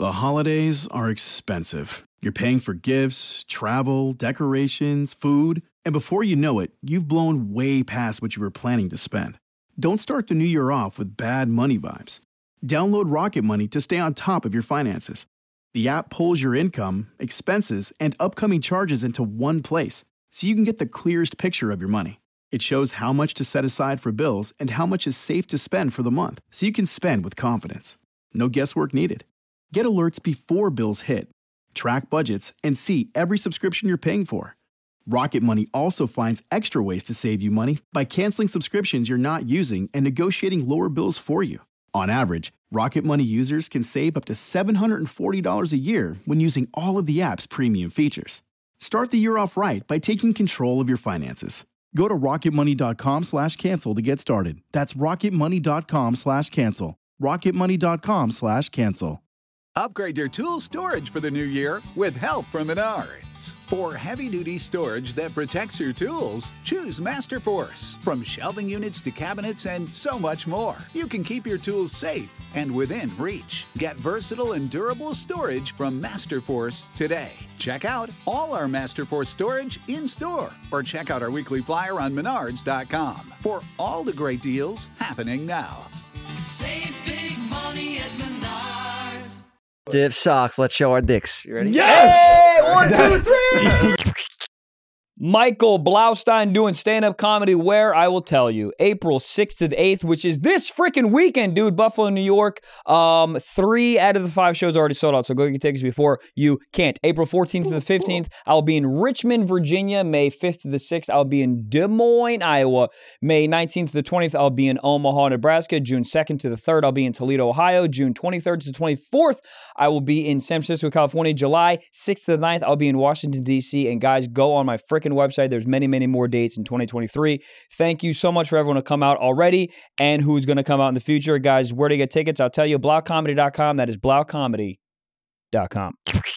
The holidays are expensive. You're paying for gifts, travel, decorations, food, and before you know it, you've blown way past what you were planning to spend. Don't start the new year off with bad money vibes. Download Rocket Money to stay on top of your finances. The app pulls your income, expenses, and upcoming charges into one place, so you can get the clearest picture of your money. It shows how much to set aside for bills and how much is safe to spend for the month, so you can spend with confidence. No guesswork needed. Get alerts before bills hit. Track budgets and see every subscription you're paying for. Rocket Money also finds extra ways to save you money by canceling subscriptions you're not using and negotiating lower bills for you. On average, Rocket Money users can save up to $740 a year when using all of the app's premium features. Start the year off right by taking control of your finances. Go to rocketmoney.com/cancel to get started. That's rocketmoney.com/cancel. rocketmoney.com/cancel. Upgrade your tool storage for the new year with help from Menards. For heavy-duty storage that protects your tools, choose Masterforce. From shelving units to cabinets and so much more, you can keep your tools safe and within reach. Get versatile and durable storage from Masterforce today. Check out all our Masterforce storage in-store or check out our weekly flyer on Menards.com for all the great deals happening now. Save big money at Menards. Div socks. Let's show our dicks. You ready? Yes! Hey, 1, 2, 3. Michael Blaustein doing stand-up comedy where? I will tell you. April 6th to the 8th, which is this freaking weekend, dude. Buffalo, New York. 3 out of the 5 shows are already sold out, so go get your tickets before you can't. April 14th to the 15th, I'll be in Richmond, Virginia. May 5th to the 6th, I'll be in Des Moines, Iowa. May 19th to the 20th, I'll be in Omaha, Nebraska. June 2nd to the 3rd, I'll be in Toledo, Ohio. June 23rd to the 24th, I will be in San Francisco, California. July 6th to the 9th, I'll be in Washington, D.C. And guys, go on my freaking website. There's many, many more dates in 2023. Thank you so much for everyone to come out already and who's going to come out in the future. Guys, where to get tickets, I'll tell you, blaucomedy.com. That is blaucomedy.com.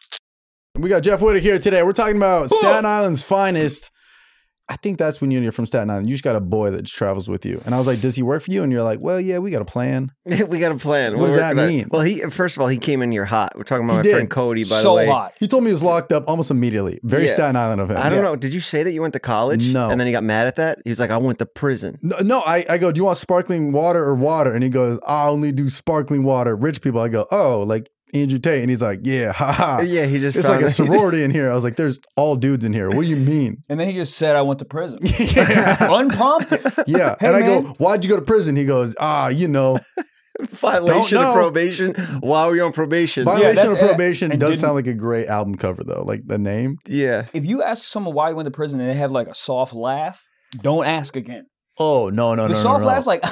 We got Jeff Witter here today. We're talking about Staten Island's finest. I think that's when you're from Staten Island. You just got a boy that just travels with you. And I was like, does he work for you? And you're like, well, yeah, we got a plan. We got a plan. What does that mean? Well, first of all, he came in here hot. We're talking about my friend Cody, by the So way. hot. He told me he was locked up almost immediately. Very Staten Island of him. I don't know. Did you say that you went to college? No. And then he got mad at that? He was like, I went to prison. No, I go, do you want sparkling water or water? And he goes, I only do sparkling water. Rich people. I go, oh, like Andrew Tate. And he's like, yeah, haha. Yeah, he just It's like a sorority in here. I was like, there's all dudes in here. What do you mean? And then he just said, I went to prison. Unprompted. Yeah. Hey, and I man. go, why'd you go to prison? He goes, you know. Violation Don't of know. probation while you're on probation. Violation of that's it. probation And does didn't- sound like a great album cover, though. Like the name. Yeah. If you ask someone why you went to prison and they have like a soft laugh, don't ask again. Oh, no. The soft laugh's like,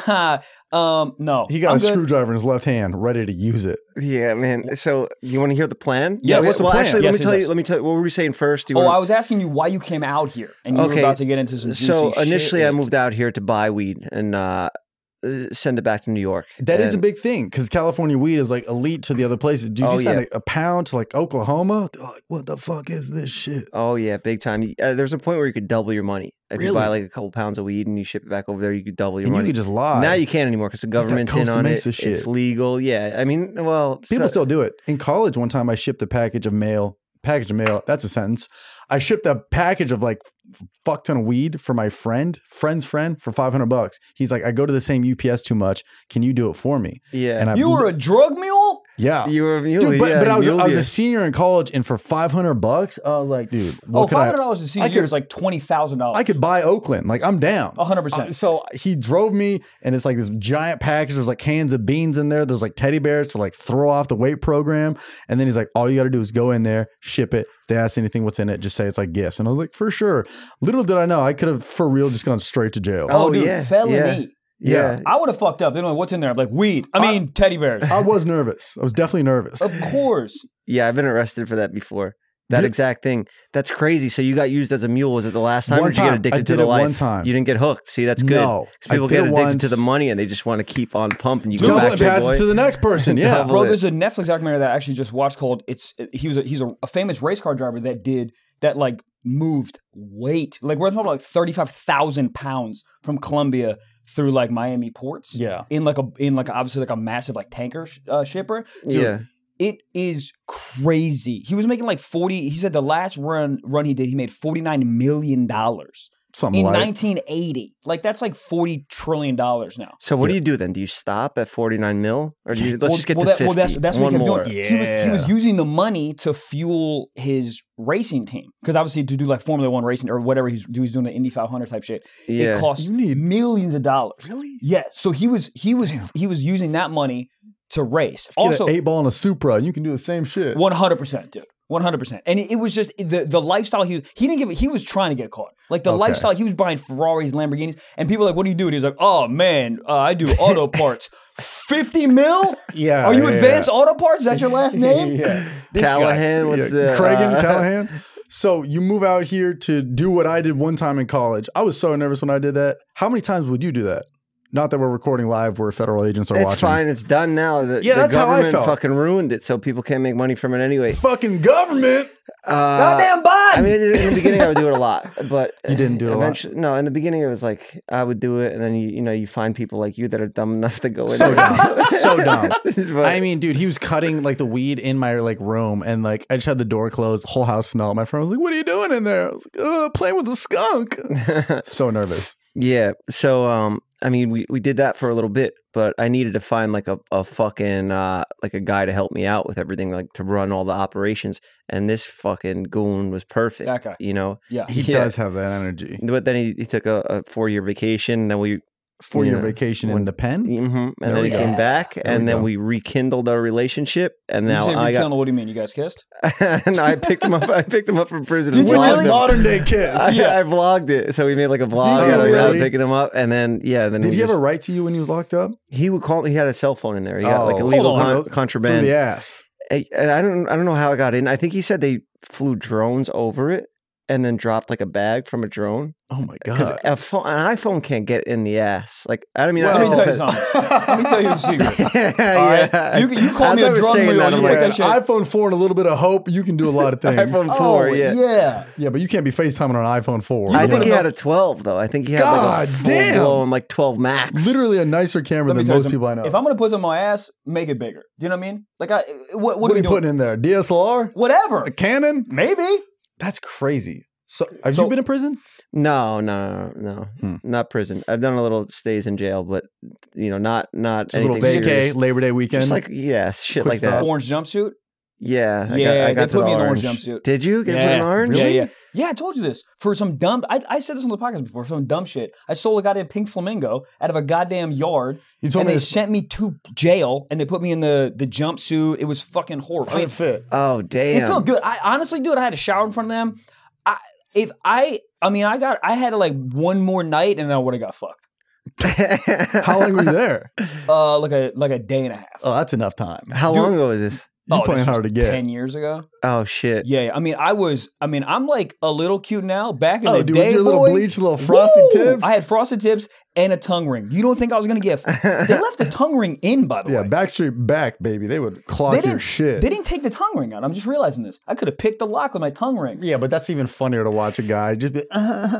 no. He got I'm a good. screwdriver in his left hand, ready to use it. Yeah, man. So you want to hear the plan? Yeah, what's the plan? Actually, Yes, let me tell yes. you. Let me tell you. What were we saying first? Oh, I was asking you why you came out here, and you were about to get into some juicy So initially, shit. I moved out here to buy weed and send it back to New York. That is a And- big thing because California weed is like elite to the other places. Dude, you send a pound to like Oklahoma. They're like, what the fuck is this shit? Oh yeah, big time. There's a point where you could double your money. If you Really? buy like a couple pounds of weed and you ship it back over there, you could double your And you money. could just lie. Now you can't anymore because the government's in Costa on it. Mesa shit. It's legal. Yeah, I mean, well, People so- still do it. In college, one time I shipped a package of mail. That's a sentence. I shipped a package of like fuck ton of weed for my friend's friend for $500. He's like, I go to the same UPS too much. Can you do it for me? Yeah. And You were a drug mule? yeah. You were a mule, Dude, but I was mule, a senior in college, and for $500, I was like, dude, what could $500 a senior I could- year is like $20,000. I could buy Oakland. Like, I'm down. 100%. So he drove me, and it's like this giant package. There's like cans of beans in there. There's like teddy bears to like throw off the weight program. And then he's like, all you got to do is go in there, ship it. If they ask anything what's in it, just say it's like gifts. And I was like, for sure. Little did I know, I could have for real just gone straight to jail. Oh, dude, yeah, felony. Yeah. I would have fucked up. They don't know what's in there. I'm like, weed. I mean, teddy bears. I was nervous. I was definitely nervous. Of course. Yeah, I've been arrested for that before. That exact thing. That's crazy. So you got used as a mule. Was it the last time? One or did you get time. addicted I to did the it life? one time. You didn't get hooked. See, that's good. No. 'Cause people I did get it addicted once. to the money and they just want to keep on pumping. You go Double back it, to your pass it boy. to the next person. Yeah. Double Bro, it. there's a Netflix documentary that I actually just watched called he's a famous race car driver that like moved weight. Like we're talking about like 35,000 pounds from Colombia through like Miami ports. Yeah. In like obviously like a massive like tanker shipper. Dude, Yeah. It is crazy. He was making like 40. He said the last run he did, he made $49 million Something in like 1980. Like that's like $40 trillion now. So what do you do then? Do you stop at 49 mil, or do you let's just get to 50? That's what One he kept more. doing. He was using the money to fuel his racing team because obviously to do like Formula One racing or whatever he was doing the Indy 500 type shit. Yeah. It costs millions of dollars. Really? Yeah. So he was using that money to race. Get Also, an 8-ball and a Supra, and you can do the same shit. 100%, dude. 100%. And it was just the lifestyle he didn't give it. He was trying to get caught. Like the lifestyle, he was buying Ferraris, Lamborghinis, and people were like, what do you do? And he was like, oh man, I do auto parts. 50 mil? Yeah. Are you Advanced Auto Parts? Is that your last name? Yeah. This guy. Callahan, what's the Cragen Callahan. So you move out here to do what I did one time in college. I was so nervous when I did that. How many times would you do that? Not that we're recording live where federal agents are It's watching. fine. It's done now. The that's how I government felt. fucking ruined it, so people can't make money from it anyway. Fucking government. Goddamn Biden! I mean, in the beginning, I would do it a lot, but You didn't do it a lot? eventually, no, in the beginning, it was like I would do it, and then you find people like you that are dumb enough to go in. So there. dumb. So dumb. But- I mean, dude, he was cutting like the weed in my like room, and like I just had the door closed, the whole house smelled. My friend was like, "What are you doing in there?" I was like, "Playing with a skunk." So nervous. Yeah. So, I mean, we did that for a little bit, but I needed to find like a fucking, like a guy to help me out with everything, like to run all the operations. And this fucking goon was perfect. That guy. You know? Yeah. He does have that energy. But then he took a 4-year vacation, and then we, 4-year Yeah. vacation in the pen. and There then we he go. came back, and we then go. we rekindled our relationship. And You now say I got, rekindle, what do you mean? You guys kissed? and I picked him up. I picked him up from prison. Did and you vlogged really? him. Modern day kiss. I vlogged it, so we made like a vlog Did you out of really? picking him up, and then then Did we he ever just- write to you when he was locked up? He would call. He had a cell phone in there. He got like Oh, illegal hold on. contraband. Through the ass. And I don't know how I got in. I think he said they flew drones over it and then dropped like a bag from a drone. Oh my Because god. an iPhone can't get in the ass. Like I mean, Well, Let me tell you I something. Let me tell you a secret. yeah, All right? You call As me I a was drug saying mule, that, you I'm like like, that shit. iPhone 4 and a little bit of hope, you can do a lot of things. iPhone 4, yeah. Yeah. Yeah, but you can't be FaceTiming on an iPhone 4. I think wanna he know- had a 12 though. I think he had God like a damn. full-blown like 12 max. Literally a nicer camera Let me than tell you most something. people I know. If I'm gonna put something on my ass, make it bigger. Do you know what I mean? Like, what what are are we you doing? putting in there? DSLR? Whatever. A Canon? Maybe. That's crazy. So, have So- you been in prison? No, not prison. I've done a little stays in jail, but not Just a little anything vacay, serious. Labor Day weekend. Just like shit Quick like that. stop. Orange jumpsuit. Yeah, Yeah, I got they to put the me in an orange jumpsuit. Did you get put in orange? Yeah, I told you this. For some dumb, I said this on the podcast before, some dumb shit. I stole a goddamn pink flamingo out of a goddamn yard. You told and me they this- sent me to jail and they put me in the jumpsuit. It was fucking horrible. I mean, Didn't fit. Oh damn! it felt good. I honestly, dude, I had a shower in front of them. I had to like one more night and I would have got fucked. How long were you there? Like a day and a half. Oh, that's enough time. How long ago was this? You playing this was hard to get. 10 years ago. Oh shit! Yeah, I mean, I'm like a little cute now. Back in Oh, the dude, day, with your little boy, bleach, little frosted woo! tips. I had frosted tips and a tongue ring. You don't think I was gonna get? They left the tongue ring in, by the Yeah, way. Backstreet Back, baby. They would They clock your didn't. shit. They didn't take the tongue ring out. I'm just realizing this. I could have picked the lock with my tongue ring. Yeah, but that's even funnier to watch a guy just be.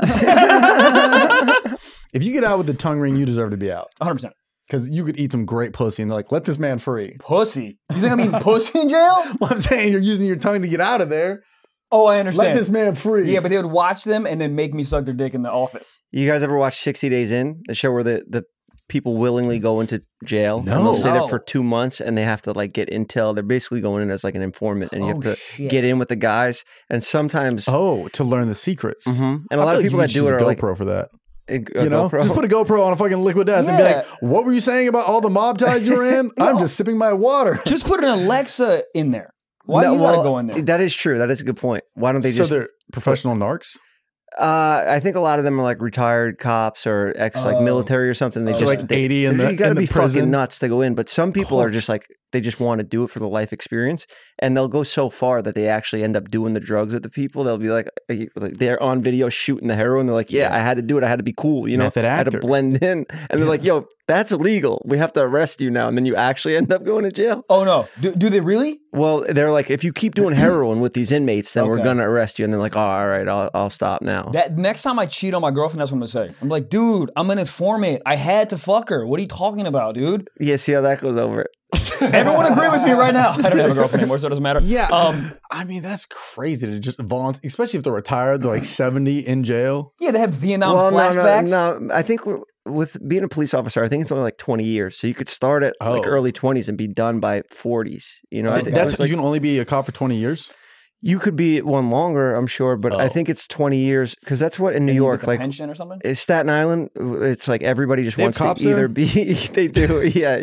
If you get out with the tongue ring, you deserve to be out 100%. because you could eat some great pussy and they're like, let this man free. Pussy. You think I'm eating pussy in jail? Well, I'm saying you're using your tongue to get out of there. Oh, I understand. Let this man free. Yeah, but they would watch them and then make me suck their dick in the office. You guys ever watch 60 Days In? The show where the people willingly go into jail and No. they'll stay there No. for 2 months and they have to like get intel. They're basically going in as like an informant and you Oh, have to shit. get in with the guys. And sometimes, Oh, to learn the secrets. Mhm. and I a lot feel of like people you that could do use it a are like, GoPro for that. a You know, GoPro. just put a GoPro on a fucking liquid death and be Yeah. like, "What were you saying about all the mob ties you were in? I'm just sipping my water." Just put an Alexa in there. Why do No, you gotta well, go in there? That is true. That is a good point. Why don't they So just? they're professional narcs. I think a lot of them are like retired cops or ex like military or something. They So just like 80 in the- you gotta in the be prison? fucking nuts to go in. But some people are course. just like they just want to do it for the life experience, and they'll go so far that they actually end up doing the drugs with the people. They'll be like they're on video shooting the heroin. They're like, yeah, I had to do it. I had to be cool. You know, Method I had to actor. blend in. And they're like, yo, that's illegal. We have to arrest you now. And then you actually end up going to jail. Oh no. Do they really? Well, they're like, if you keep doing heroin with these inmates, then we're Okay. gonna arrest you. And they're like, oh, all right, I'll stop now. That next time I cheat on my girlfriend, that's what I'm gonna say. I'm like, dude, I'm an informant. I had to fuck her. What are you talking about, dude? Yeah, see how that goes over. Everyone agree with me right now. I don't have a girlfriend anymore, so it doesn't matter. Yeah. I mean, that's crazy to just volunteer, especially if they're retired. They're like 70 in jail. Yeah, they have Vietnam flashbacks. No, I think with being a police officer, I think it's only like 20 years. So you could start at like early 20s and be done by 40s. You know, I think That's you can only be a cop for 20 years. You could be one longer, I'm sure, but I think it's 20 years because that's what in New York, like pension or something. Staten Island, it's like everybody just wants to either be. They do,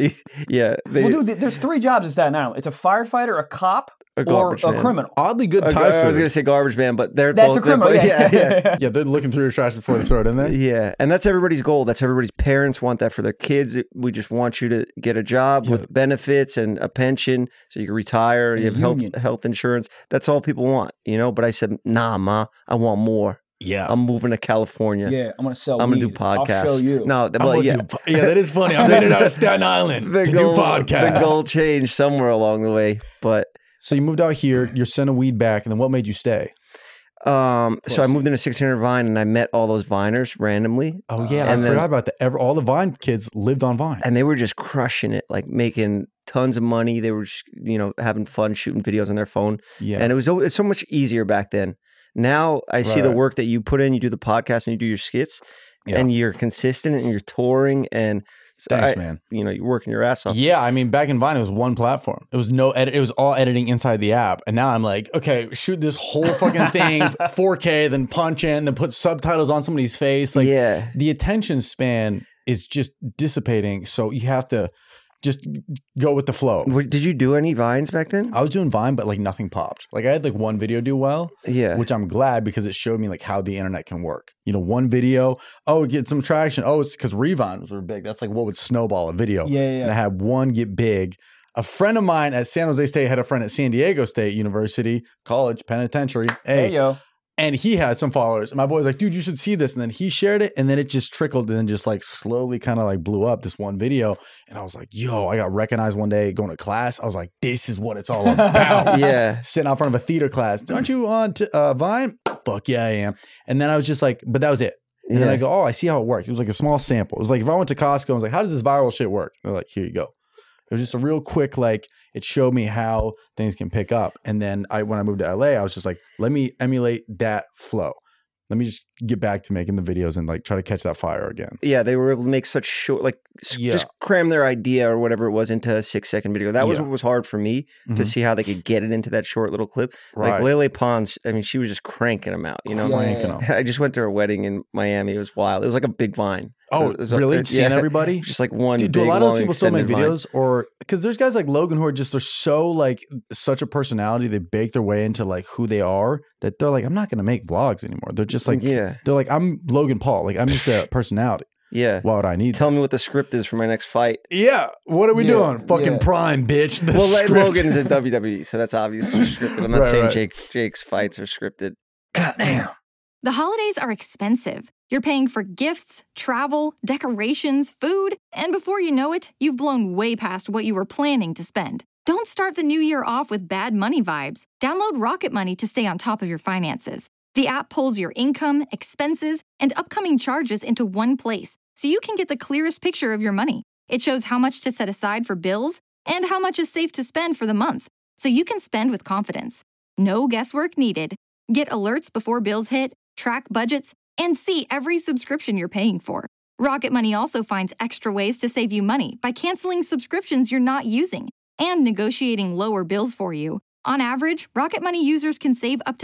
yeah. Well, dude, there's 3 jobs in Staten Island. It's a firefighter, a cop, or a criminal. Oddly good Thai food. I was going to say garbage man, but that's both, a criminal. Yeah. Yeah, they're looking through your trash before they throw it in there. Yeah, and that's everybody's goal. That's everybody's parents want that for their kids. We just want you to get a job with benefits and a pension so you can retire. You have health insurance. That's all people want, you know? But I said, nah, Ma, I want more. Yeah. I'm moving to California. Yeah, I'm going to sell I'm going to weed. do podcasts. I'll show you. No, well, yeah, that is funny. I'm headed out of Staten Island to do podcasts. The goal changed somewhere along the way, but... So you moved out here, you're sending weed back, and then what made you stay? So I moved into 1600 Vine and I met all those Viners randomly. Oh yeah, I forgot about that. All the Vine kids lived on Vine. And they were just crushing it, like making tons of money. They were just, having fun shooting videos on their phone. Yeah. And it was so much easier back then. Now I see the work that you put in, you do the podcast and you do your skits and you're consistent and you're touring and thanks, man. You're working your ass off. Yeah, I mean, back in Vine, it was one platform. It was no edit. It was all editing inside the app. And now I'm like, okay, shoot this whole fucking thing 4K, then punch in, then put subtitles on somebody's face. Like, the attention span is just dissipating. So you have to just go with the flow. Did you do any Vines back then? I was doing Vine, but like nothing popped. Like I had like one video do well, which I'm glad because it showed me like how the internet can work. One video, get some traction. Oh, it's because Revines were big. That's like what would snowball a video. Yeah. And I had one get big. A friend of mine at San Jose State had a friend at San Diego State University, college, penitentiary. Hey, yo. And he had some followers. And my boy was like, dude, you should see this. And then he shared it. And then it just trickled and then just like slowly kind of like blew up this one video. And I was like, yo, I got recognized one day going to class. I was like, this is what it's all about. Sitting out front of a theater class. Aren't you on Vine? Fuck yeah, I am. And then I was just like, but that was it. And then I go, oh, I see how it works. It was like a small sample. It was like if I went to Costco and was like, how does this viral shit work? They're like, here you go. It was just a real quick, like, it showed me how things can pick up. And then when I moved to LA, I was just like, let me emulate that flow. Let me just get back to making the videos and like try to catch that fire again. Yeah, they were able to make such short, like just cram their idea or whatever it was into a 6-second video. That was what was hard for me to see how they could get it into that short little clip. Right. Like Lele Pons, I mean, she was just cranking them out, Cranking them. I just went to her wedding in Miami. It was wild. It was like a big Vine. Oh, really? Seeing everybody? Just like one. Dude, do a lot of people still make videos or because there's guys like Logan who are just, they're so like such a personality. They bake their way into like who they are that they're like, I'm not going to make vlogs anymore. They're just like, they're like, I'm Logan Paul. Like I'm just a personality. Yeah. Why would I need Tell me what the script is for my next fight. Yeah. What are we doing? Fucking Prime, bitch. Well, Logan's in WWE, so that's obviously scripted. I'm not saying Jake's fights are scripted. God damn. The holidays are expensive. You're paying for gifts, travel, decorations, food, and before you know it, you've blown way past what you were planning to spend. Don't start the new year off with bad money vibes. Download Rocket Money to stay on top of your finances. The app pulls your income, expenses, and upcoming charges into one place, so you can get the clearest picture of your money. It shows how much to set aside for bills and how much is safe to spend for the month, so you can spend with confidence. No guesswork needed. Get alerts before bills hit, track budgets, and see every subscription you're paying for. Rocket Money also finds extra ways to save you money by canceling subscriptions you're not using and negotiating lower bills for you. On average, Rocket Money users can save up to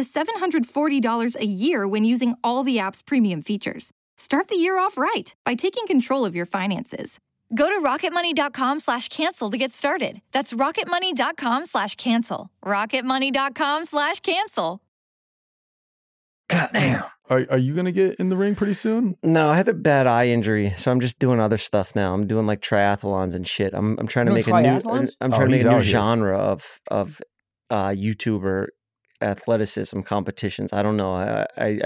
$740 a year when using all the app's premium features. Start the year off right by taking control of your finances. Go to rocketmoney.com/cancel to get started. That's rocketmoney.com/cancel. rocketmoney.com/cancel. God damn. Are you going to get in the ring pretty soon? No, I had a bad eye injury, so I'm just doing other stuff now. I'm doing like triathlons and shit. I'm trying to make a new genre of YouTuber athleticism competitions. I don't know. I just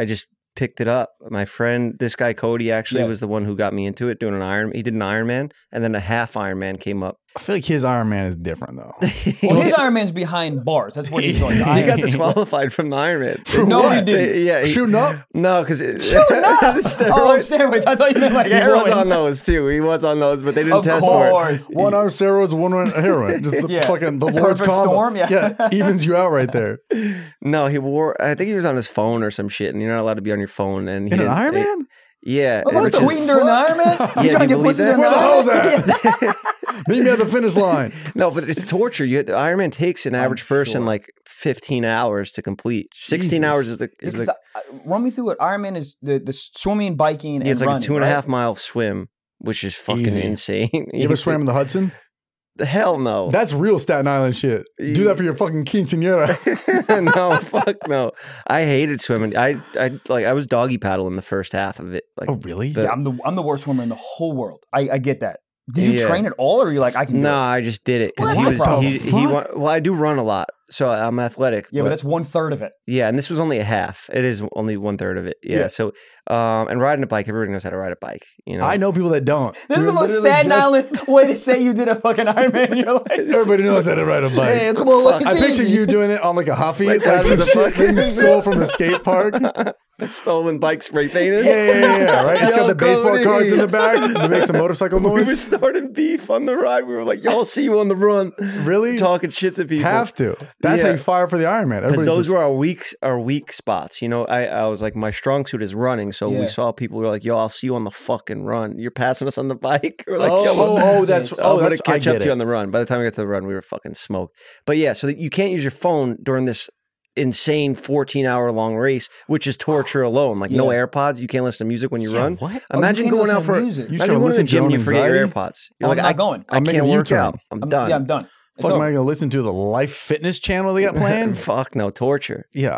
picked it up. My friend, this guy Cody, actually was the one who got me into it. Doing an Iron, he did an Ironman, and then a half Ironman came up. I feel like his Iron Man is different though. Well, his Iron Man's behind bars. That's what he's doing. He got disqualified from the Ironman. No, he didn't. Yeah, Shooting up? No, because Shooting up. Steroids. I thought you meant like He heroin. was on those too. He was on those, but they didn't Of test for it. course. One arm steroids, one arm heroin. Just the fucking the Lord's Perfect combo. storm, yeah. Evens you out right there. No, he wore. I think he was on his phone or some shit, and you're not allowed to be on your phone. And he In an didn't- Iron Man? Yeah, What about which the is- Wheaton during the Iron Man? You Yeah, trying to do you get believe pussy that? during Where the hell's Iron Man? that? Meet me at the finish line. No, but it's torture. The Ironman takes an average person sure. like 15 hours to complete. 16 Jesus. hours is the Because run me through it. Iron Man is the swimming, biking, and it's like running, a 2.5 right? mile swim, which is fucking Easy. insane. You ever swam in the Hudson? The hell no. That's real Staten Island shit. Do that for your fucking quinceañera. No, fuck no. I hated swimming. I was doggy paddling the first half of it. Like, Oh, really? the- Yeah, I'm the worst swimmer in the whole world. I get that. Did you Yeah. train at all, or are you like I can? no, do it? I just did it Well, because that's the he problem. well, I do run a lot, so I'm athletic. Yeah, but that's 1/3 of it. yeah, and this was only a half. It is only 1/3 of it. Yeah. Yeah. So, and riding a bike, everybody knows how to ride a bike. You know, I know people that don't. This is We're the most literally Staten just- Island way to say you did a fucking Iron Man in your life. Everybody knows how to ride a bike. Hey, come on, let me I see. picture you doing it on like a Huffy, Like like that some was a shit that you fucking- stole from a skate park. stolen bike spray painted. Yeah, right? It's got Yo, the baseball Cody. cards in the back that makes a motorcycle We were noise. starting beef on the ride. We were like, "Y'all see you on the run." Really? Talking shit to people. Have to. That's how Yeah. you fire for the Iron Man. Because Everybody's those just- were our weak spots. You know, I was like, my strong suit is running. So Yeah. we saw people who were like, "Yo, I'll see you on the fucking run. You're passing us on the bike." We're like, Oh, "Yo, oh, that's- I'm oh, gonna that's- I catch up get to you it. on the run." By the time we got to the run, we were fucking smoked. But yeah, so that you can't use your phone during this insane 14-hour long race, which is torture alone. Like no Yeah. AirPods, you can't listen to music when you run. what? Imagine can't going listen out to for music. You just imagine gotta going to listen the to your gym and own you forget your anxiety? AirPods. I'm You're not like, going. I I'm making can't a work U-turn. out. I'm done. Yeah, I'm done. It's Fuck, am I over. going to listen to the Life Fitness channel they got planned? Fuck no, torture. Yeah.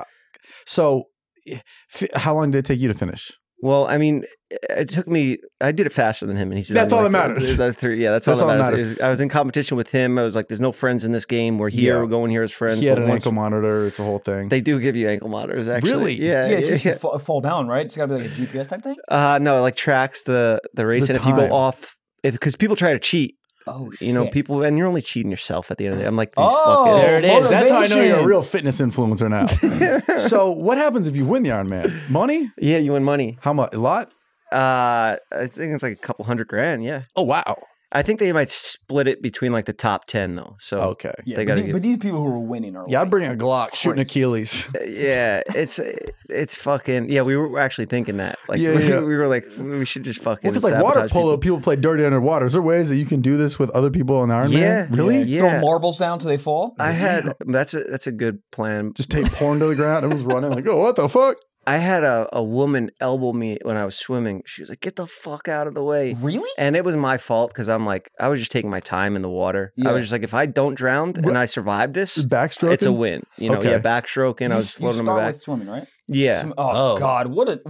So, how long did it take you to finish? Well, I mean, it took me. I did it faster than him, and he's. That's done, all like, that matters. Yeah, that's all that matters. I was in competition with him. I was like, "There's no friends in this game. We're here. Yeah. We're going here as friends." He had But an once- ankle monitor. It's a whole thing. They do give you ankle monitors, actually. Really? Yeah, Yeah, yeah. it's just you fall down, right? It's got to be like a GPS type thing. No, it like tracks the race, The and if you time. go off, because people try to cheat. Oh, You know, shit. people, and you're only cheating yourself at the end of the day. I'm like, these Oh, fucking. there it is. That's how I know you're a Motivation. real fitness influencer now. So, what happens if you win the Iron Man? Money? Yeah, you win money. How much? A lot? I think it's like a couple $100,000. Yeah, Oh, wow. I think they might split it between like the top 10 though. So Okay. Yeah, They but, gotta but these people who are winning are Yeah, I'd like, bring a Glock, shooting Achilles. yeah, it's fucking yeah. We were actually thinking that like Yeah, yeah. we were like we should just fucking Because like water sabotage polo, people play dirty underwater. Is there ways that you can do this with other people on Iron Yeah, Man? Really? yeah. throw marbles down till they fall. I had that's a good plan. Just take porn to the ground. Everyone's running like, oh, what the fuck? I had a woman elbow me when I was swimming. She was like, "Get the fuck out of the way!" Really? And it was my fault because I'm like, I was just taking my time in the water. Yeah. I was just like, if I don't drown and I survive this, Backstroke. it's a win. You know, Okay. yeah, backstroking. I You, was you floating on my start back. with swimming, right? Yeah, Oh, God, what a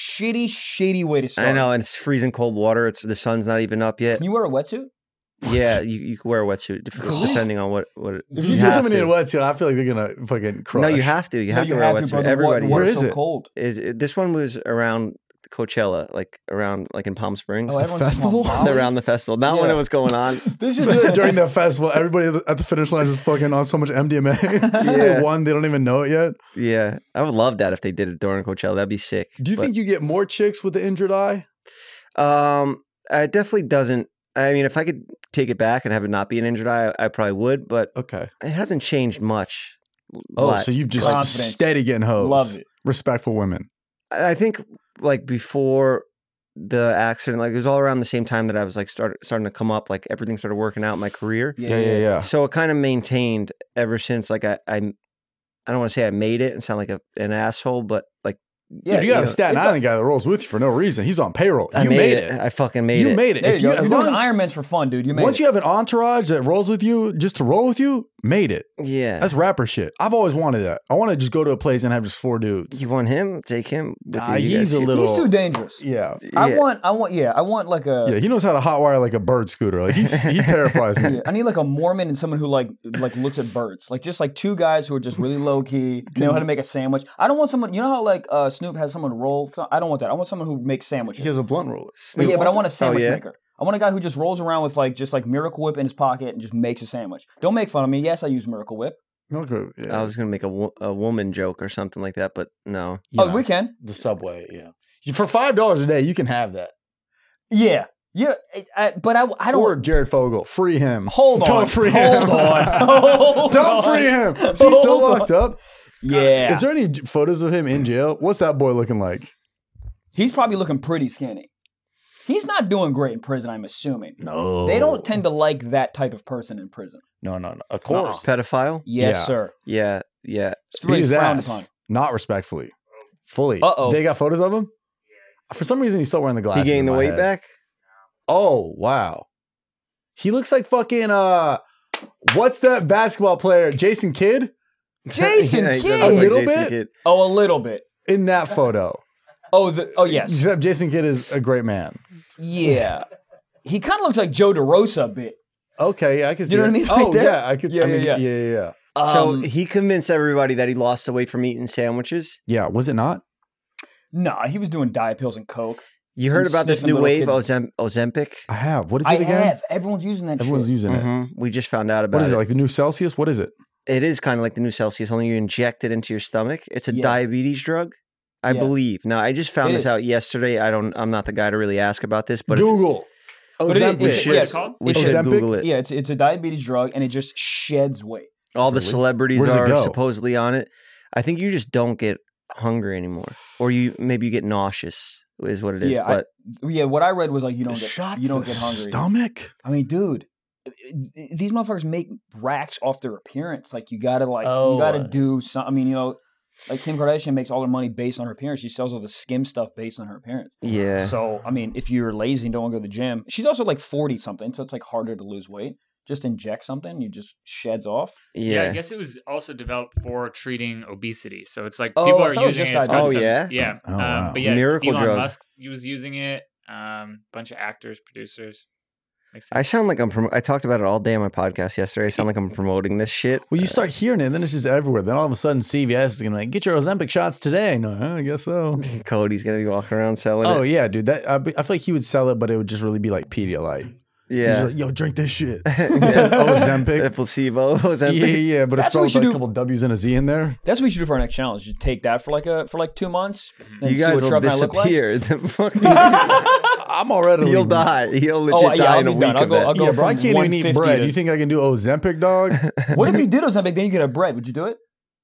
shitty way to start. I know, and it's freezing cold water. It's the sun's not even up yet. Can you wear a wetsuit? Yeah, you can wear a wetsuit depending on what. If you see have somebody to. in a wetsuit, I feel like they're gonna fucking crush. No, you have to. You have to you wear a have to, wetsuit. brother. Everybody. Where Water's is so it? cold. This one was around Coachella, like around like in Palm Springs. Oh, everyone's just festival? on Bali? Around the festival, not when Yeah. it was going on. This is during the festival. Everybody at the finish line is fucking on so much MDMA. Yeah. They won. They don't even know it yet. Yeah, I would love that if they did it during Coachella. That'd be sick. Do you think you get more chicks with the injured eye? It definitely doesn't. I mean, if I could take it back and have it not be an injured eye, I probably would. But Okay. it hasn't changed much. Oh, But so you've just Confidence. steady getting hoes. Love it. Respectful women. I think like before the accident, like it was all around the same time that I was like starting to come up. Like everything started working out in my career. Yeah. So it kind of maintained ever since. Like I don't want to say I made it and sound like an asshole, but like Yeah, you got know, a Staten Island guy that rolls with you for no reason. He's on payroll. I You made made it. it. I fucking made You it. made it. There If you go. as You're long doing as- Ironmans for fun, dude. You made Once it. you have an entourage that rolls with you just to roll with you, made it. Yeah. That's rapper shit. I've always wanted that. I want to just go to a place and have just 4 dudes. You want him? Take him. with Nah, you he's guys. a little. He's too dangerous. Yeah. I want like a. Yeah, he knows how to hotwire like a bird scooter. Like he terrifies me. Yeah, I need like a Mormon and someone who like looks at birds. Like just like 2 guys who are just really low key, know how to make a sandwich. I don't want someone. You know how like Snoop has someone roll. I don't want that. I want someone who makes sandwiches. He has a blunt roller. But I want a sandwich yeah? maker. I want a guy who just rolls around with like just like Miracle Whip in his pocket and just makes a sandwich. Don't make fun of me. Yes, I use Miracle Whip. Okay, yeah. I was gonna make a woman joke or something like that, but no. You know, we can. the Subway. Yeah, for $5 a day, you can have that. Yeah. But I don't. Or Jared Fogle, free him. Hold on. Don't free him. Don't free him. Is he still locked up? Yeah. Is there any photos of him in jail? What's that boy looking like? He's probably looking pretty skinny. He's not doing great in prison, I'm assuming. No, They don't tend to like that type of person in prison. No. Of course, Pedophile? Yes, Yeah. sir. Yeah. It's really beat his frowned ass. upon. Not respectfully, fully. Uh-oh. They got photos of him. For some reason, he's still wearing the He glasses. gained in the my weight head. back? Oh wow, he looks like fucking what's that basketball player? Jason Kidd Jason Yeah, he does Kidd. look A little Jason bit? Kidd. Oh, a little bit. in that photo. Oh, yes. Except Jason Kidd is a great man. Yeah. He kind of looks like Joe DeRosa a bit. Okay, yeah, I can see. You know what I it. mean? Right Oh there? yeah, I could. Yeah, I mean, yeah. yeah. So he convinced everybody that he lost the weight from eating sandwiches. Yeah, was it not? Nah, he was doing diet pills and coke. You heard And about this sniffing new little wave, kids. Ozempic? I have. What is I it again? have. Everyone's using that Everyone's shit. using it. Mhm. We just found out about What is it, like the new Celsius? What is it? It is kind of like the new Celsius, only you inject it into your stomach. It's a Yeah. diabetes drug, I Yeah. believe. Now, I just found It this is. out yesterday. I'm not the guy to really ask about this, but Google. But it is- Ozempic. it's- should- yes. we should Ozempic? Google it. Yeah, it's a diabetes drug, and it just sheds weight. All the Really? celebrities Where does it are go? supposedly on it. I think you just don't get hungry anymore, or maybe you get nauseous, is what it is. Yeah, but What I read was like you don't Shot get to the hungry. Stomach. I mean, dude, these motherfuckers make racks off their appearance. Like you gotta do something. I mean, like Kim Kardashian makes all her money based on her appearance. She sells all the skim stuff based on her appearance. yeah, So I mean, if you're lazy and don't want to go to the gym, she's also like 40 something, so it's like harder to lose weight. Just inject something, you just sheds off. Yeah, yeah. I guess it was also developed for treating obesity. So it's like Oh, people I are thought it was using just it. It's got diabetes. some- Oh, yeah. Oh, wow. But yeah, Miracle Elon drug. Musk, he was using it. Bunch of actors, producers. Makes I sense. sound like I talked about it all day on my podcast yesterday. I sound like I'm promoting this shit. Well, you start hearing it, and then it's just everywhere. Then all of a sudden, CVS is gonna like get your Ozempic shots today. No, I guess so. Cody's gonna be walking around selling Oh it. yeah, dude. That I feel like he would sell it, but it would just really be like Pedialyte. He's Yeah, like, yo, drink this shit. He says Ozempic. The placebo. Ozempic. Yeah, but it's That's what we spelled should with a do. couple W's and a Z in there. That's what we should do for our next challenge. Just take that for like 2 months. And You see guys what will Trevor and I look like. disappear. The fuck- I'm already. He'll die. He'll legit Oh, yeah, die I'll in a be week done. I'll of go- that. I'll go Yeah, bro, I from can't even eat 150 bread. to- You think I can do Ozempic, dog? What if you did Ozempic, then you get a bread? Would you do it?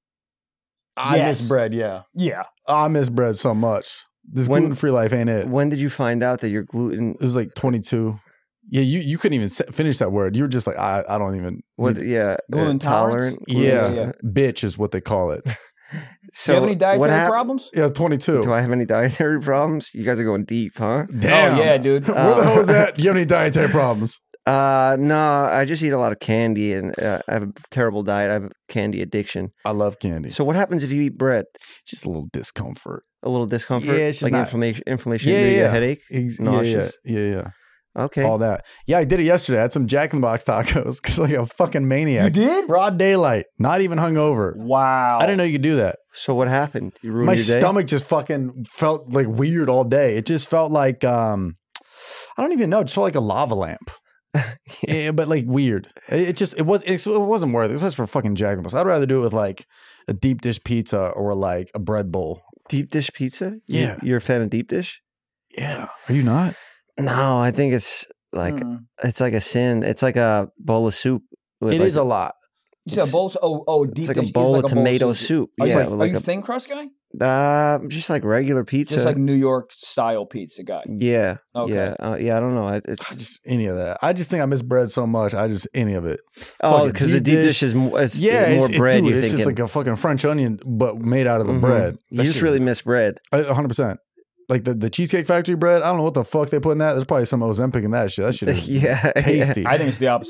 I Yes. miss bread. Yeah, Yeah. I miss bread so much. This When- gluten-free life ain't it. When did you find out that you're gluten? It was like 22. Yeah, you couldn't even finish that word. You were just like, I don't even. What? Yeah, Gluten tolerant. tolerance? Yeah, Yeah. bitch is what they call it. So Do you have any what dietary hap- problems? Yeah, 22. Do I have any dietary problems? You guys are going deep, huh? Damn. Oh, yeah, dude. Where the hell is that? You have any dietary problems? No, I just eat a lot of candy, and I have a terrible diet. I have a candy addiction. I love candy. So what happens if you eat bread? Just a little discomfort. A little discomfort, Yeah, it's just like not- inflammation, Yeah, maybe yeah. a headache, nauseous. Yeah. Okay, All that. Yeah, I did it yesterday. I had some Jack in the Box tacos because like a fucking maniac. You did? Broad daylight, not even hungover. Wow. I didn't know you could do that. so what happened? You ruined My your day? stomach just fucking felt like weird all day. It just felt like I don't even know. It just felt like a lava lamp. Yeah, but like weird. It wasn't worth it. It was for fucking Jack in the Box. I'd rather do it with like a deep dish pizza or like a bread bowl. Deep dish pizza? Yeah. You're a fan of deep dish? Yeah. Are you not? No, I think it's like it's like a sin. It's like a bowl of soup. with It like is a lot. You said a bowl. Deep It's like dish a is bowl like of a tomato soup. Are you, Yeah, are like you a thin crust guy? just like regular pizza. Just like New York style pizza guy. yeah, Okay. yeah. I don't know. It's Just any of that. I just think I miss bread so much. I just any of it. oh, fucking because the deep deep dish. dish is more, it's Yeah, more bread. dude, You're it's thinking just like a fucking French onion, but made out of the Mhm. bread. You just really miss bread. 100%. Like the Cheesecake Factory bread. I don't know what the fuck they put in that. There's probably some Ozempic in that shit. That shit is Yeah, tasty. I think it's the opposite.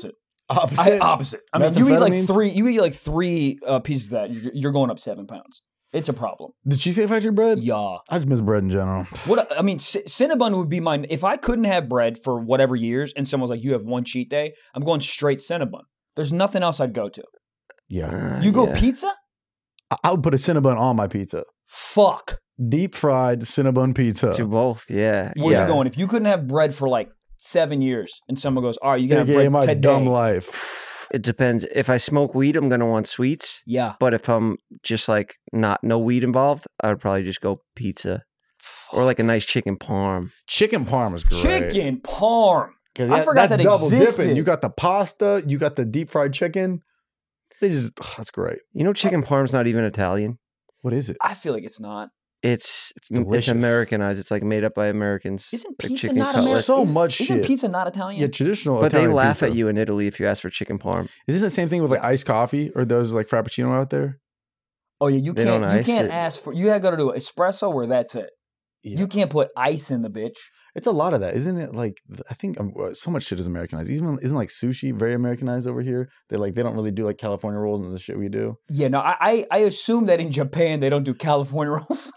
Opposite. I mean, you eat Methamphetamines? 3 pieces of that, you're going up 7 pounds. It's a problem. The Cheesecake Factory bread? Yeah. I just miss bread in general. Cinnabon would be mine. If I couldn't have bread for whatever years and someone was like, you have one cheat day, I'm going straight Cinnabon. There's nothing else I'd go to. Yeah. You go pizza? I would put a Cinnabon on my pizza. Fuck. Deep fried Cinnabon pizza. To both, yeah. Where you going? If you couldn't have bread for like 7 years and someone goes, all right, you can have bread my today. dumb life. It depends. If I smoke weed, I'm gonna want sweets. Yeah. But if I'm just like no weed involved, I would probably just go pizza. Or like a nice chicken parm. Chicken parm is great. Chicken parm. I forgot that double existed. dipping. You got the pasta, you got the deep fried chicken. That's great. You know, chicken parm's not even Italian. What is it? I feel like it's not. It's delicious. Americanized. It's like made up by Americans. Isn't like pizza chicken not cutlet. American? So much Isn't shit. pizza not Italian? Yeah, traditional But Italian they laugh pizza. at you in Italy if you ask for chicken parm. Isn't it the same thing with like iced coffee or those like Frappuccino out there? Oh yeah, you They don't can't. You ice can't it. ask for. You gotta go to do espresso where that's it. Yeah. You can't put ice in the bitch. It's a lot of that, isn't it? Like I think so much shit is Americanized. Even isn't like sushi very Americanized over here? They don't really do like California rolls and the shit we do. Yeah, no, I assume that in Japan they don't do California rolls.